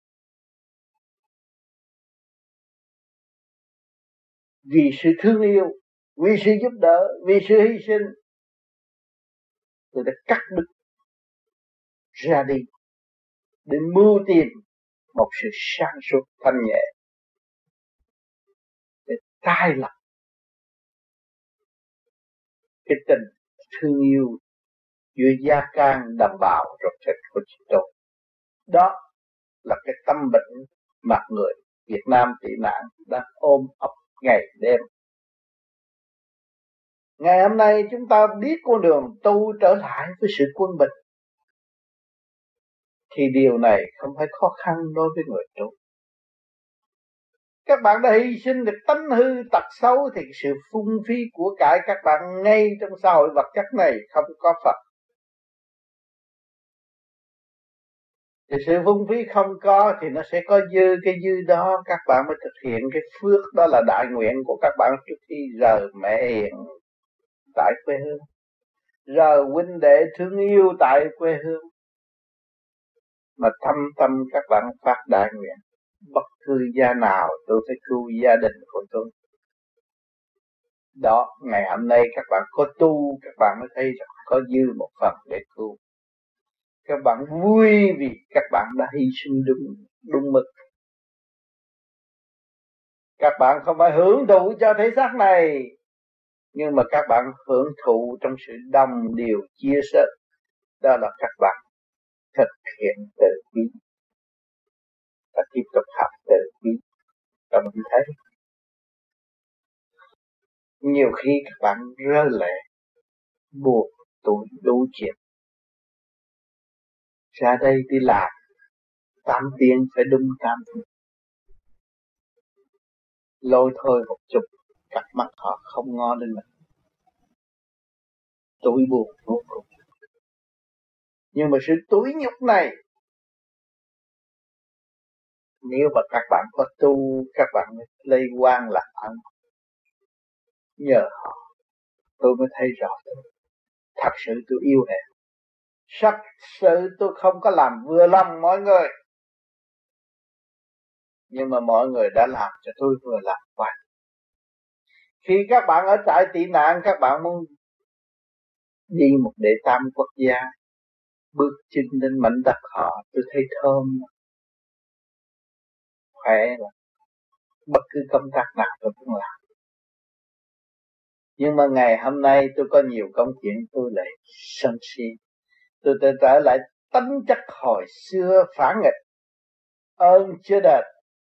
vì sự thương yêu, vì sự giúp đỡ, vì sự hy sinh. Tôi đã cắt đứt ra đi để mưu tìm một sự sáng suốt thanh nhẹ, để tái lập cái tình thương yêu giữa gia can đồng bào ruột thịt của chúng tôi. Đó là cái tâm bệnh mà người Việt Nam tị nạn đang ôm ấp ngày đêm. Ngày hôm nay chúng ta biết con đường tu trở lại với sự quân bình, thì điều này không phải khó khăn đối với người tu. Các bạn đã hy sinh được tánh hư tật xấu, thì sự phung phí của cải các bạn ngay trong xã hội vật chất này không có Phật. Thì sự phung phí không có thì nó sẽ có dư, cái dư đó các bạn mới thực hiện cái phước, đó là đại nguyện của các bạn trước khi rời mẹ hiền tại quê hương, rời huynh đệ thương yêu tại quê hương, mà thâm tâm các bạn phát đại nguyện. Bất cứ gia nào tôi phải cứu gia đình của tôi. Đó, ngày hôm nay các bạn có tu, các bạn mới thấy rằng có dư một phần để cứu. Các bạn vui vì các bạn đã hy sinh đúng, đúng mực. Các bạn không phải hưởng thụ cho thể xác này, nhưng mà các bạn hưởng thụ trong sự đồng điều chia sẻ. Đó là các bạn thực hiện từ bi và tiếp tục học từ bi. Các bạn thấy nhiều khi các bạn rơi lệ, buồn tủi đủ chuyện. Ra đây đi làm tám tiếng phải đúng tám tiếng, lôi thôi một chút, cặp mắt họ không ngó lên mình, tủi buồn vô cùng. Nhưng mà sự tủi nhục này, nếu mà các bạn có tu, các bạn mới lây quan lạc ân. Nhờ họ tôi mới thấy rõ tôi thật sự tôi yêu hẹn, thật sự tôi không có làm vừa lòng mọi người. Nhưng mà mọi người đã làm cho tôi vừa làm qua. Khi các bạn ở trại tị nạn, các bạn muốn đi một đệ tam quốc gia, bước chân lên mảnh đất họ, tôi thấy thơm, khỏe lắm. Bất cứ công tác nào tôi cũng làm. Nhưng mà ngày hôm nay tôi có nhiều công chuyện, tôi lại sân si. Tôi tự trở lại tánh chất hồi xưa phản nghịch, ơn chưa đền,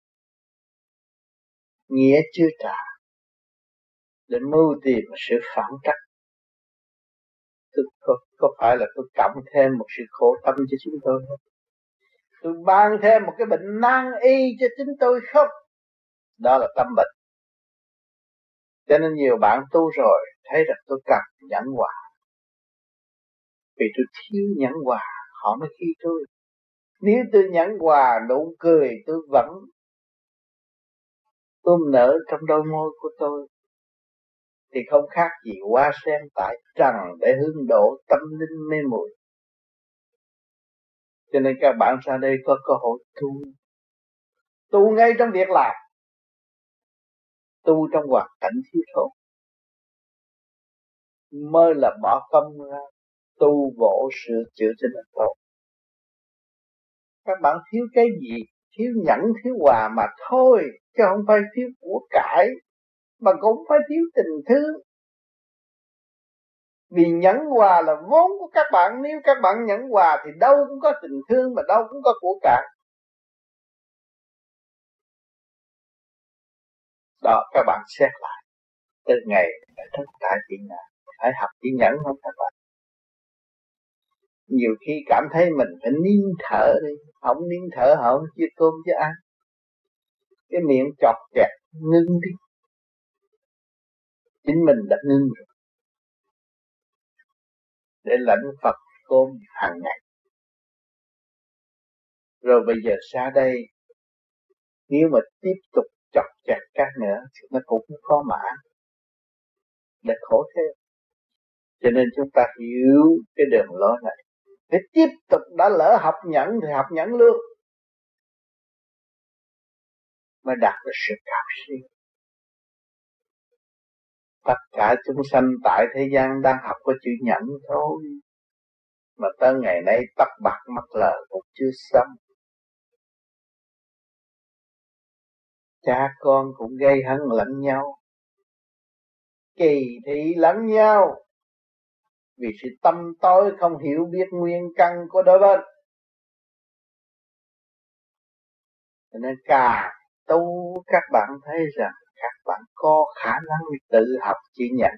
nghĩa chưa trả, để mưu tìm sự phản trắc. Tôi có, có phải là tôi cộng thêm một sự khổ tâm cho chúng tôi không? Tôi ban thêm một cái bệnh nan y cho chính tôi không? Đó là tâm bệnh. Cho nên nhiều bạn tu rồi thấy rằng tôi cần nhẫn hòa. Vì tôi thiếu nhẫn hòa, họ mới khi tôi. Nếu tôi nhẫn hòa, nụ cười tôi vẫn ôm nở trong đôi môi của tôi, thì không khác gì hoa sen tại trần để hương độ tâm linh mê muội. Cho nên các bạn ra đây có cơ hội tu, tu ngay trong việc làm, tu trong hoàn cảnh thiếu thốn, mới là bỏ công ra tu bổ sửa chữa cho nó tốt. Các bạn thiếu cái gì? Thiếu nhẫn, thiếu hòa mà thôi, chứ không phải thiếu của cải, mà cũng phải thiếu tình thương. Vì nhẫn hòa là vốn của các bạn. Nếu các bạn nhẫn hòa thì đâu cũng có tình thương, mà đâu cũng có của cải. Đó, các bạn xét lại từ ngày đã thất tại chuyện nào, phải học chữ nhẫn không các bạn? Nhiều khi cảm thấy mình phải nín thở đi, không nín thở họ không chia cơm cho ăn. Cái miệng chọt kẹt ngưng đi, chính mình đã ngưng rồi, để lãnh Phật cơm hàng ngày. Rồi bây giờ xa đây, nếu mà tiếp tục chọt chặt các nữa thì nó cũng có mã để khổ thêm. Cho nên chúng ta hiểu cái đường lối này, để tiếp tục. Đã lỡ học nhẫn thì học nhẫn luôn, mới đạt được sự cao siêu. Tất cả chúng sanh tại thế gian đang học có chữ nhẫn thôi, mà tới ngày nay tóc bạc mắt lờ cũng chưa xong. Cha con cũng gây hấn lẫn nhau, kỳ thị lẫn nhau, vì sự tâm tối không hiểu biết nguyên căn của đôi bên. Cho nên càng tu các bạn thấy rằng các bạn có khả năng tự học chữ nhẫn,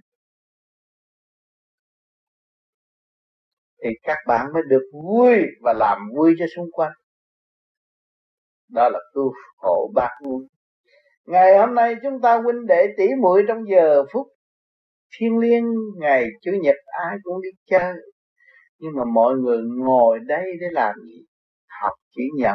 thì các bạn mới được vui và làm vui cho xung quanh. Đó là tu hộ bác vui. Ngày hôm nay chúng ta huynh đệ tỷ muội trong giờ phút thiêng liêng ngày Chủ nhật ai cũng đi chơi, nhưng mà mọi người ngồi đây để làm gì? Học chữ nhẫn,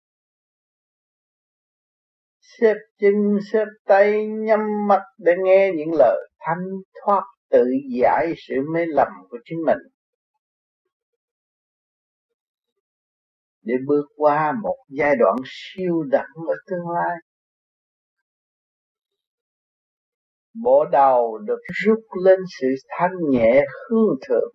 xếp chân xếp tay nhắm mắt để nghe những lời thanh thoát, tự giải sự mê lầm của chính mình, để bước qua một giai đoạn siêu đẳng ở tương lai. Bộ đầu được rút lên sự thanh nhẹ hương thượng,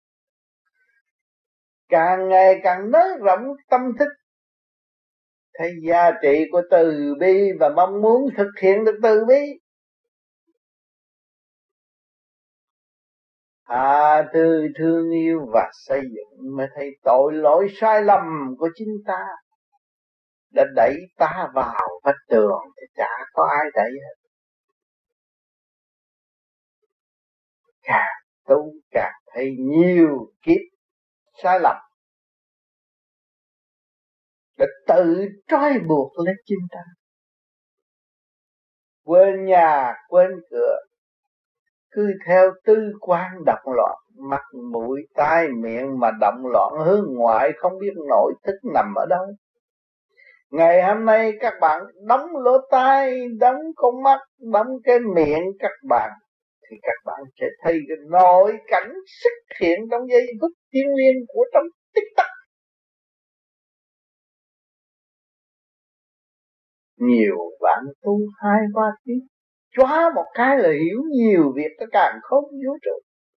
càng ngày càng nới rộng tâm thức, thấy giá trị của từ bi và mong muốn thực hiện được từ bi. À, từ thương yêu và xây dựng mới thấy tội lỗi sai lầm của chính ta đã đẩy ta vào vách tường, thì chả có ai đẩy hết. Càng tu càng thấy nhiều kiếp sai lầm đã tự trói buộc lấy chính ta, quên nhà quên cửa, cứ theo tư quan động loạn, mắt mũi tai miệng mà động loạn hướng ngoại, không biết nội thức nằm ở đâu. Ngày hôm nay các bạn đóng lỗ tai, đóng con mắt, đóng cái miệng các bạn, thì các bạn sẽ thấy cái nội cảnh xuất hiện trong giây phút thiêng liêng của trong tích tắc. nhiều bạn tu hai ba tiếng, chóa một cái là hiểu nhiều việc cả càng không vũ trụ.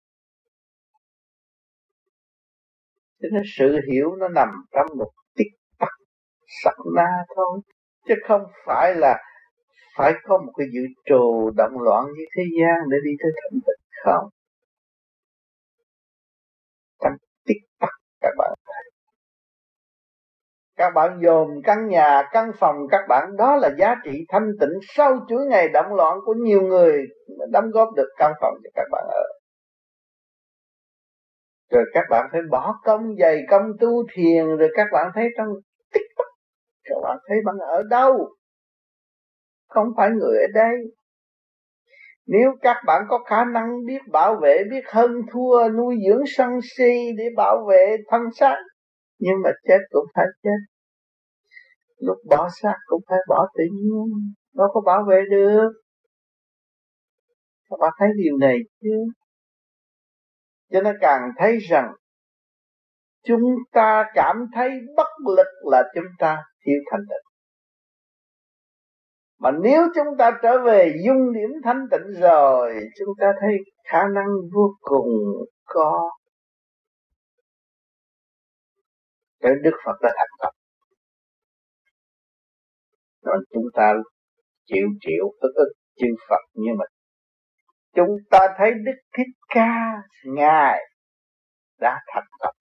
Cho nên sự hiểu nó nằm trong một tích tắc sắc na thôi, chứ không phải là phải có một cái vũ trụ động loạn như thế gian để đi tới thanh tịnh. Không, trong tích tắc các bạn thấy, các bạn dồn căn nhà căn phòng các bạn, đó là giá trị thanh tịnh sau chuỗi ngày động loạn của nhiều người đóng góp được căn phòng cho các bạn ở. Rồi các bạn phải bỏ công dày công tu thiền, rồi các bạn thấy trong tích tắc các bạn thấy bạn ở đâu, không phải người ở đây. Nếu các bạn có khả năng biết bảo vệ, biết hơn thua, nuôi dưỡng sân si để bảo vệ thân xác, nhưng mà chết cũng phải chết, lúc bỏ xác cũng phải bỏ tự nhiên, đâu có bảo vệ được. Các bạn thấy điều này chứ? Cho nên càng thấy rằng chúng ta cảm thấy bất lực là chúng ta thiếu thanh tịnh. Mà nếu chúng ta trở về dung điểm thanh tịnh rồi, chúng ta thấy khả năng vô cùng có. Cái Đức Phật đã thành công. Rồi chúng ta chịu chịu ức ức chư Phật như mình. Chúng ta thấy Đức Thích Ca, Ngài đã thành công.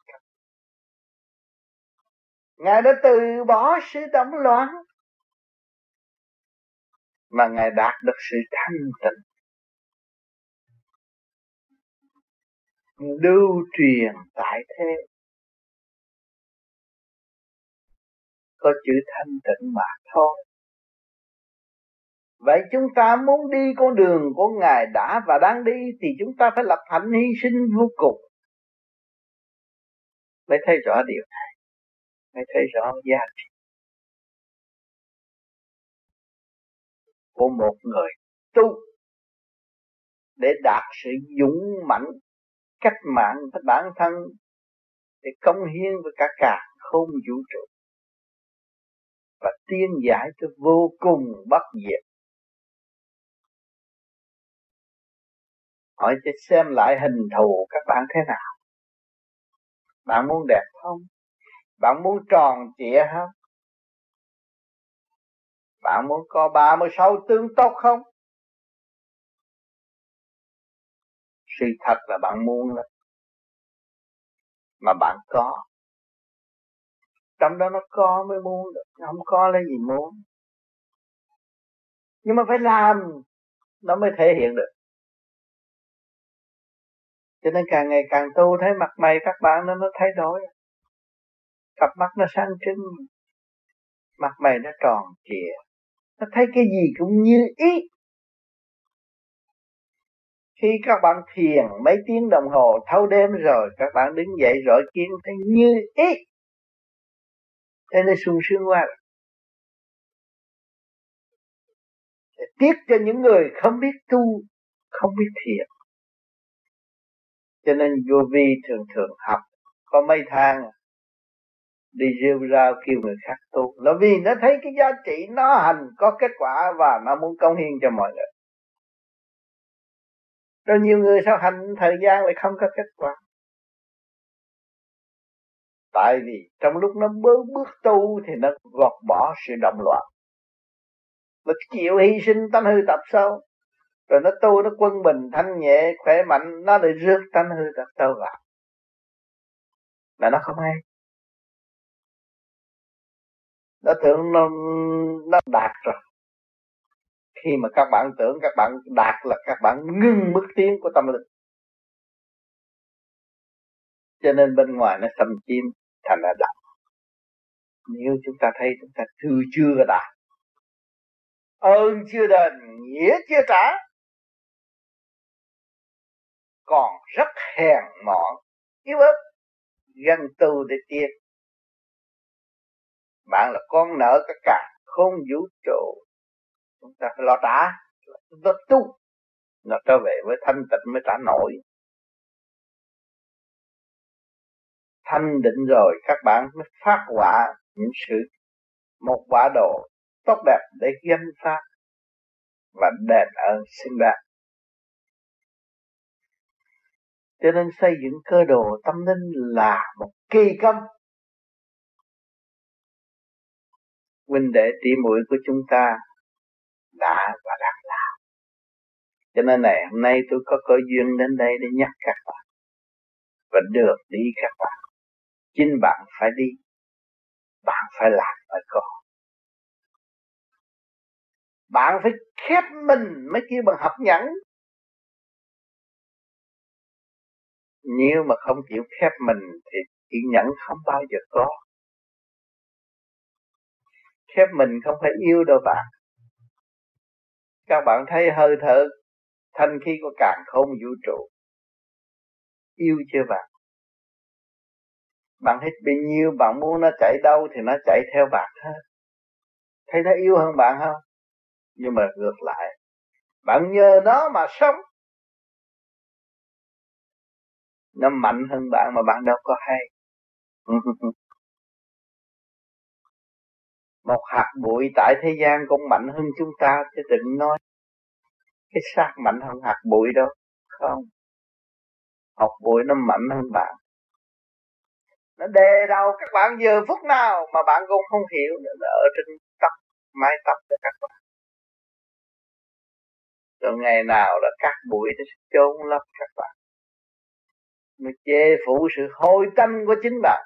Ngài đã từ bỏ sự động loạn, mà Ngài đạt được sự thanh tịnh. Lưu truyền tại thế, có chữ thanh tịnh mà thôi. Vậy chúng ta muốn đi con đường của Ngài đã và đang đi, thì chúng ta phải lập hạnh hy sinh vô cùng. Mới thấy rõ điều này, mới thấy rõ giá trị của một người tu để đạt sự dũng mãnh cách mạng với bản thân, để cống hiến với cả cả không vũ trụ và tiên giải cho vô cùng bất diệt. Hỏi cho xem lại hình thù các bạn thế nào? Bạn muốn đẹp không? Bạn muốn tròn trịa không? Bạn muốn có ba mươi sáu tương tốt không? Sự thật là bạn muốn lắm, mà bạn có. Trong đó nó có mới muốn được, không có lấy gì muốn. Nhưng mà phải làm nó mới thể hiện được. Cho nên càng ngày càng tu thấy mặt mày các bạn nó nó thay đổi, cặp mắt nó sáng trưng, mặt mày nó tròn trịa, nó thấy cái gì cũng như ý. Khi các bạn thiền mấy tiếng đồng hồ thâu đêm rồi, các bạn đứng dậy rọi kiến thấy như ý, thế nên sung sướng quá. Tiếc cho những người không biết tu, không biết thiền. Cho nên vô vi thường thường học có mấy tháng đi rêu rao kêu người khác tu, là vì nó thấy cái giá trị nó hành có kết quả và nó muốn cống hiến cho mọi người. Rồi nhiều người sao hành thời gian lại không có kết quả? Tại vì trong lúc nó bước bước tu thì nó gọt bỏ sự động loạn, nó chịu hy sinh tánh hư tập xấu, rồi nó tu nó quân bình thanh nhẹ khỏe mạnh, nó lại rước tánh hư tập xấu vào, là nó không hay. Nó tưởng nó, nó đạt rồi. Khi mà các bạn tưởng các bạn đạt là các bạn ngưng bước tiến của tâm linh. Cho nên bên ngoài nó xâm chiếm thành ra đạt. Nếu chúng ta thấy chúng ta thư chưa đạt, ơn chưa đền, nghĩa chưa trả, còn rất hèn mọn, yếu ớt, ganh tu để tiến. Bạn là con nợ cả cả không vũ trụ, chúng ta phải lo trả. Chúng ta tu, nó trở về với thanh tịnh mới trả nổi. Thanh định rồi các bạn mới phát họa những sự, một quả đồ tốt đẹp để gánh phát và đền ơn xứng đáng. Cho nên xây dựng cơ đồ tâm linh là một kỳ công. Huynh đệ tỷ muội của chúng ta đã và đang làm. Cho nên này hôm nay tôi có cơ duyên đến đây để nhắc các bạn và đường đi các bạn. Chính bạn phải đi, bạn phải làm phải có. Bạn phải khép mình mới kêu bằng học nhẫn. Nếu mà không chịu khép mình thì chữ nhẫn không bao giờ có. Khép mình không phải yêu đâu bạn. Các bạn thấy hơi thở thanh khí của càn khôn vũ trụ, yêu chưa bạn? Bạn hít bao nhiêu, bạn muốn nó chạy đâu thì nó chạy theo bạn hết. Thấy nó yêu hơn bạn không? Nhưng mà ngược lại, bạn nhờ nó mà sống. Nó mạnh hơn bạn mà bạn đâu có hay. Một hạt bụi tại thế gian cũng mạnh hơn chúng ta, chứ đừng nói cái xác mạnh hơn hạt bụi đâu. Không. Hạt bụi nó mạnh hơn bạn. Nó đè đầu các bạn giờ phút nào mà bạn cũng không hiểu nữa, là ở trên tóc, mái tóc của các bạn. Rồi ngày nào là cát bụi nó sẽ chôn lấp các bạn, mới che phủ sự hôi tanh của chính bạn.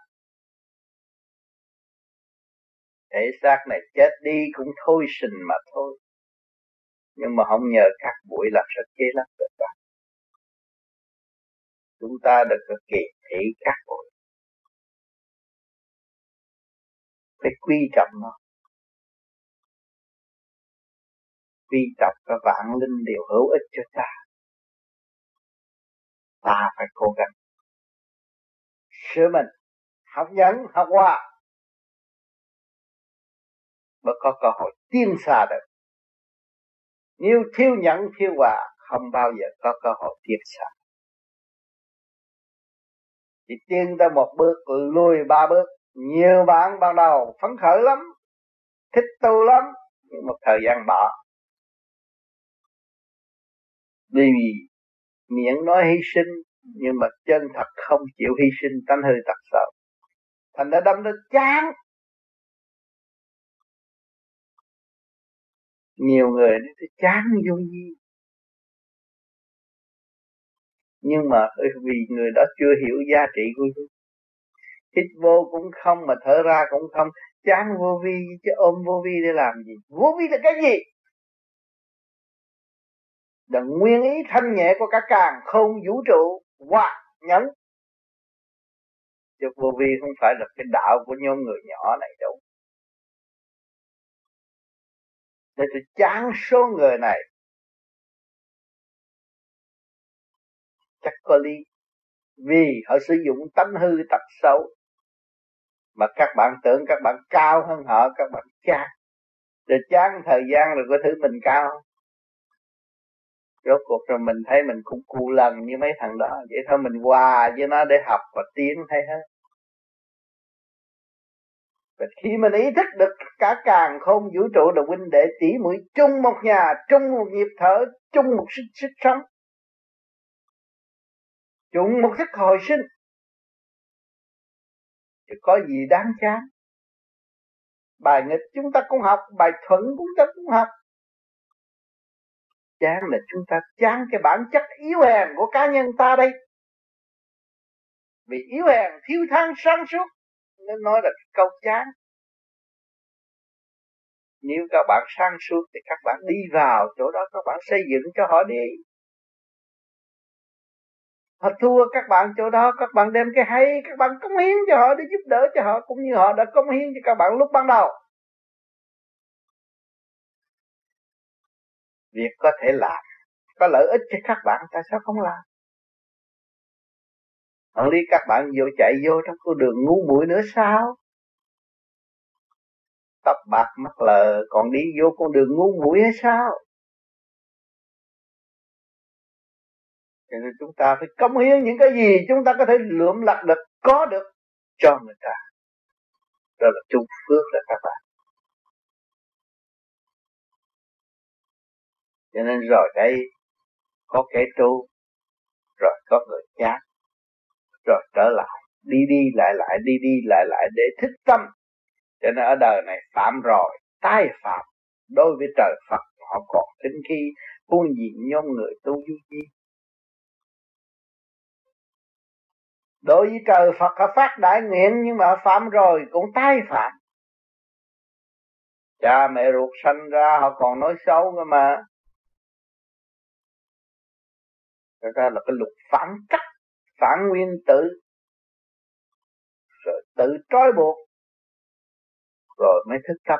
Thể xác này chết đi cũng thôi sình mà thôi, nhưng mà không nhờ cát bụi làm sao che lấp được bạn. Chúng ta đừng có kỳ thị cát bụi, phải quý trọng nó. Quý trọng các vạn linh đều hữu ích cho ta. Ta phải cố gắng sửa mình, học nhẫn, học hòa, mới có cơ hội tiến xa được. Nếu thiếu nhẫn, thiếu hòa, không bao giờ có cơ hội tiến xa. Chỉ tiến tới một bước, lùi ba bước. Nhiều bạn ban đầu phấn khởi lắm, thích tu lắm, nhưng một thời gian bỏ. Vì miệng nói hy sinh, nhưng mà chân thật không chịu hy sinh, tánh hư tật xấu. Thành đã đâm đến chán. Nhiều người nói tôi chán vô gì. Nhưng mà vì người đó chưa hiểu giá trị của tôi. Hít vô cũng không, mà thở ra cũng không. Chán vô vi, chứ ôm vô vi để làm gì? Vô vi là cái gì? Là nguyên ý thanh nhẹ của cả càn khôn vũ trụ hoặc nhẫn. Chứ vô vi không phải là cái đạo của nhóm người nhỏ này đâu. Để tôi chán số người này. Chắc có lý. Vì họ sử dụng tánh hư tật xấu. Mà các bạn tưởng các bạn cao hơn họ, các bạn chán. Rồi chán thời gian rồi có thứ mình cao. Rốt cuộc rồi mình thấy mình cũng cù lần như mấy thằng đó. Vậy thôi mình hòa với nó để học và tiến hay hết. Và khi mình ý thức được cả càn khôn vũ trụ là huynh đệ tỷ muội chung một nhà, chung một nhịp thở, chung một sức, sức sống, chung một thức hồi sinh, thì có gì đáng chán. Bài nghịch chúng ta cũng học, bài thuận chúng ta cũng học. Chán là chúng ta chán cái bản chất yếu hèn của cá nhân ta đây. Vì yếu hèn thiếu than sáng suốt nên nói là câu chán. Nếu các bạn sáng suốt thì các bạn đi vào chỗ đó, các bạn xây dựng cho họ đi. Họ thua các bạn chỗ đó, các bạn đem cái hay, các bạn cống hiến cho họ để giúp đỡ cho họ, cũng như họ đã cống hiến cho các bạn lúc ban đầu. Việc có thể làm, có lợi ích cho các bạn, tại sao không làm? Còn lý các bạn vô chạy vô trong con đường ngu muội nữa sao? Tóc bạc mắt lờ còn đi vô con đường ngu muội hay sao? Cho nên chúng ta phải cống hiến những cái gì chúng ta có thể lượm lặt được, có được cho người ta. Đó là chung phước đó các bạn. Cho nên rồi đây có kẻ tu, rồi có người chán, rồi trở lại, đi đi lại lại, đi đi lại lại để thức tâm. Cho nên ở đời này phạm rồi, tái phạm. Đối với trời Phật họ còn kính khi, huống gì nhóm người tu du di. Đối với trời Phật họ phát đại nguyện, nhưng mà họ phạm rồi cũng tái phạm. Cha mẹ ruột sanh ra họ còn nói xấu cơ mà. Thật ra là cái luật phản trắc, phản nguyên tử, rồi tự trói buộc, rồi mới thức tâm.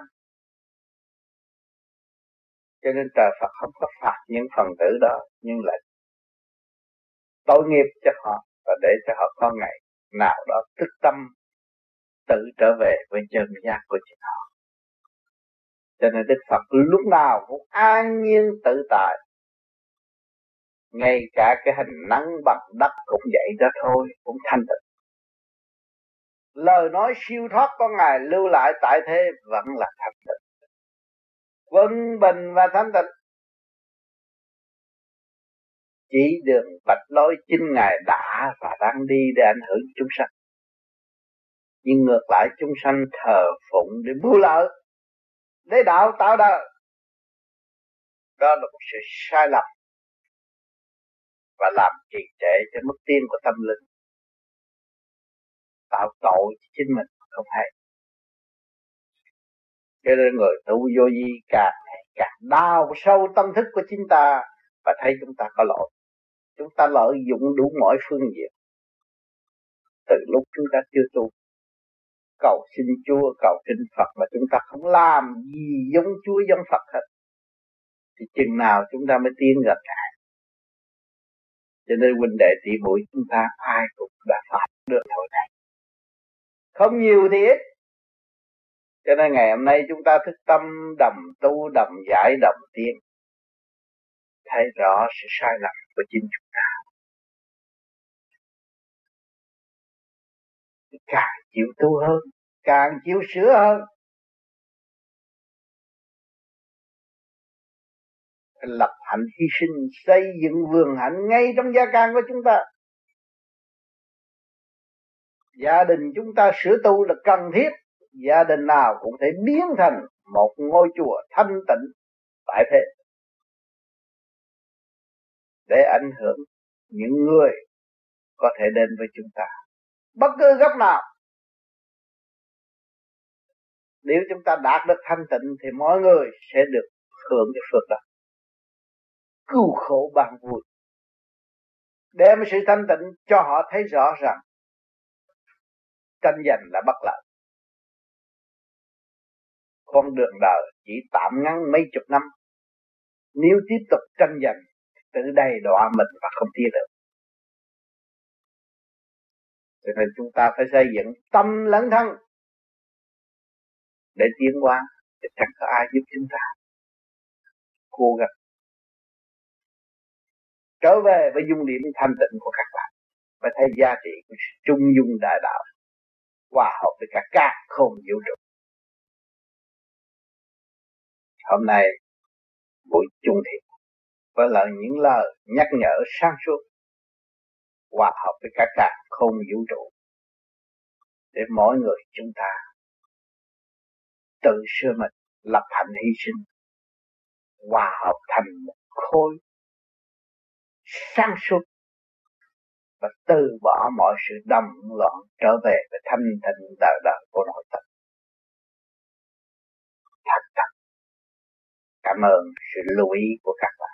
Cho nên trời Phật không có phạt những phần tử đó, nhưng lại tội nghiệp cho họ, và để cho họ có ngày nào đó thức tâm, tự trở về với chân giác của chính họ. Cho nên Đức Phật lúc nào cũng an nhiên tự tại. Ngay cả cái hình nắng bằng đất cũng vậy đó thôi, cũng thanh tịnh. Lời nói siêu thoát của Ngài lưu lại tại thế vẫn là thanh tịnh, quân bình và thanh tịnh. Chỉ đường bạch lối chính Ngài đã và đang đi để ảnh hưởng chúng sanh. Nhưng ngược lại chúng sanh thờ phụng để mưu lợi, để đạo tạo đời. Đó là một sự sai lầm và làm trì trệ cho mức tiến của tâm linh, tạo tội cho chính mình không hay. Cho nên người tu vô vi càng ngày càng đào sâu tâm thức của chính ta và thấy chúng ta có lỗi. Chúng ta lợi dụng đủ mọi phương diện. Từ lúc chúng ta chưa tu, cầu xin Chúa, cầu xin Phật mà chúng ta không làm gì giống Chúa giống Phật hết, thì chừng nào chúng ta mới tiến gần Ngài. Cho nên huynh đệ tỷ muội chúng ta ai cũng đã phạm được thôi này. Không nhiều thì ít. Cho nên ngày hôm nay chúng ta thức tâm đồng tu, đồng giải, đồng tiến, thấy rõ sự sai lầm của chính chúng ta. Càng chịu tu hơn, càng chịu sửa hơn, lập hạnh hy sinh, xây dựng vườn hạnh ngay trong gia can của chúng ta. Gia đình chúng ta sửa tu là cần thiết. Gia đình nào cũng thể biến thành một ngôi chùa thanh tịnh tại thế, để ảnh hưởng những người có thể đến với chúng ta bất cứ góc nào. Nếu chúng ta đạt được thanh tịnh thì mọi người sẽ được hưởng cái phước đó, cứu khổ ban vui, đem sự thanh tịnh cho họ thấy rõ rằng tranh giành là bất lợi. Con đường đời chỉ tạm ngắn mấy chục năm, nếu tiếp tục tranh giành tự đầy đọa mình và không tiến được. Cho nên chúng ta phải xây dựng tâm lẫn thân để tiến hóa, thì chẳng có ai giúp chúng ta. Cố gắng trở về với dung điểm thanh tịnh của các bạn, và thấy giá trị của sự trung dung đại đạo, hòa hợp với cả các không vũ trụ. Hôm nay buổi chung thiện với là những lời nhắc nhở sáng suốt, hòa hợp với cả các không vũ trụ, để mỗi người chúng ta tự sửa mình, lập hạnh hy sinh, hòa hợp thành một khối sáng suốt, và từ bỏ mọi sự đâm loạn, trở về với thanh tịnh đời đời của nội tâm. Thật thật cảm ơn sự lưu ý của các bạn.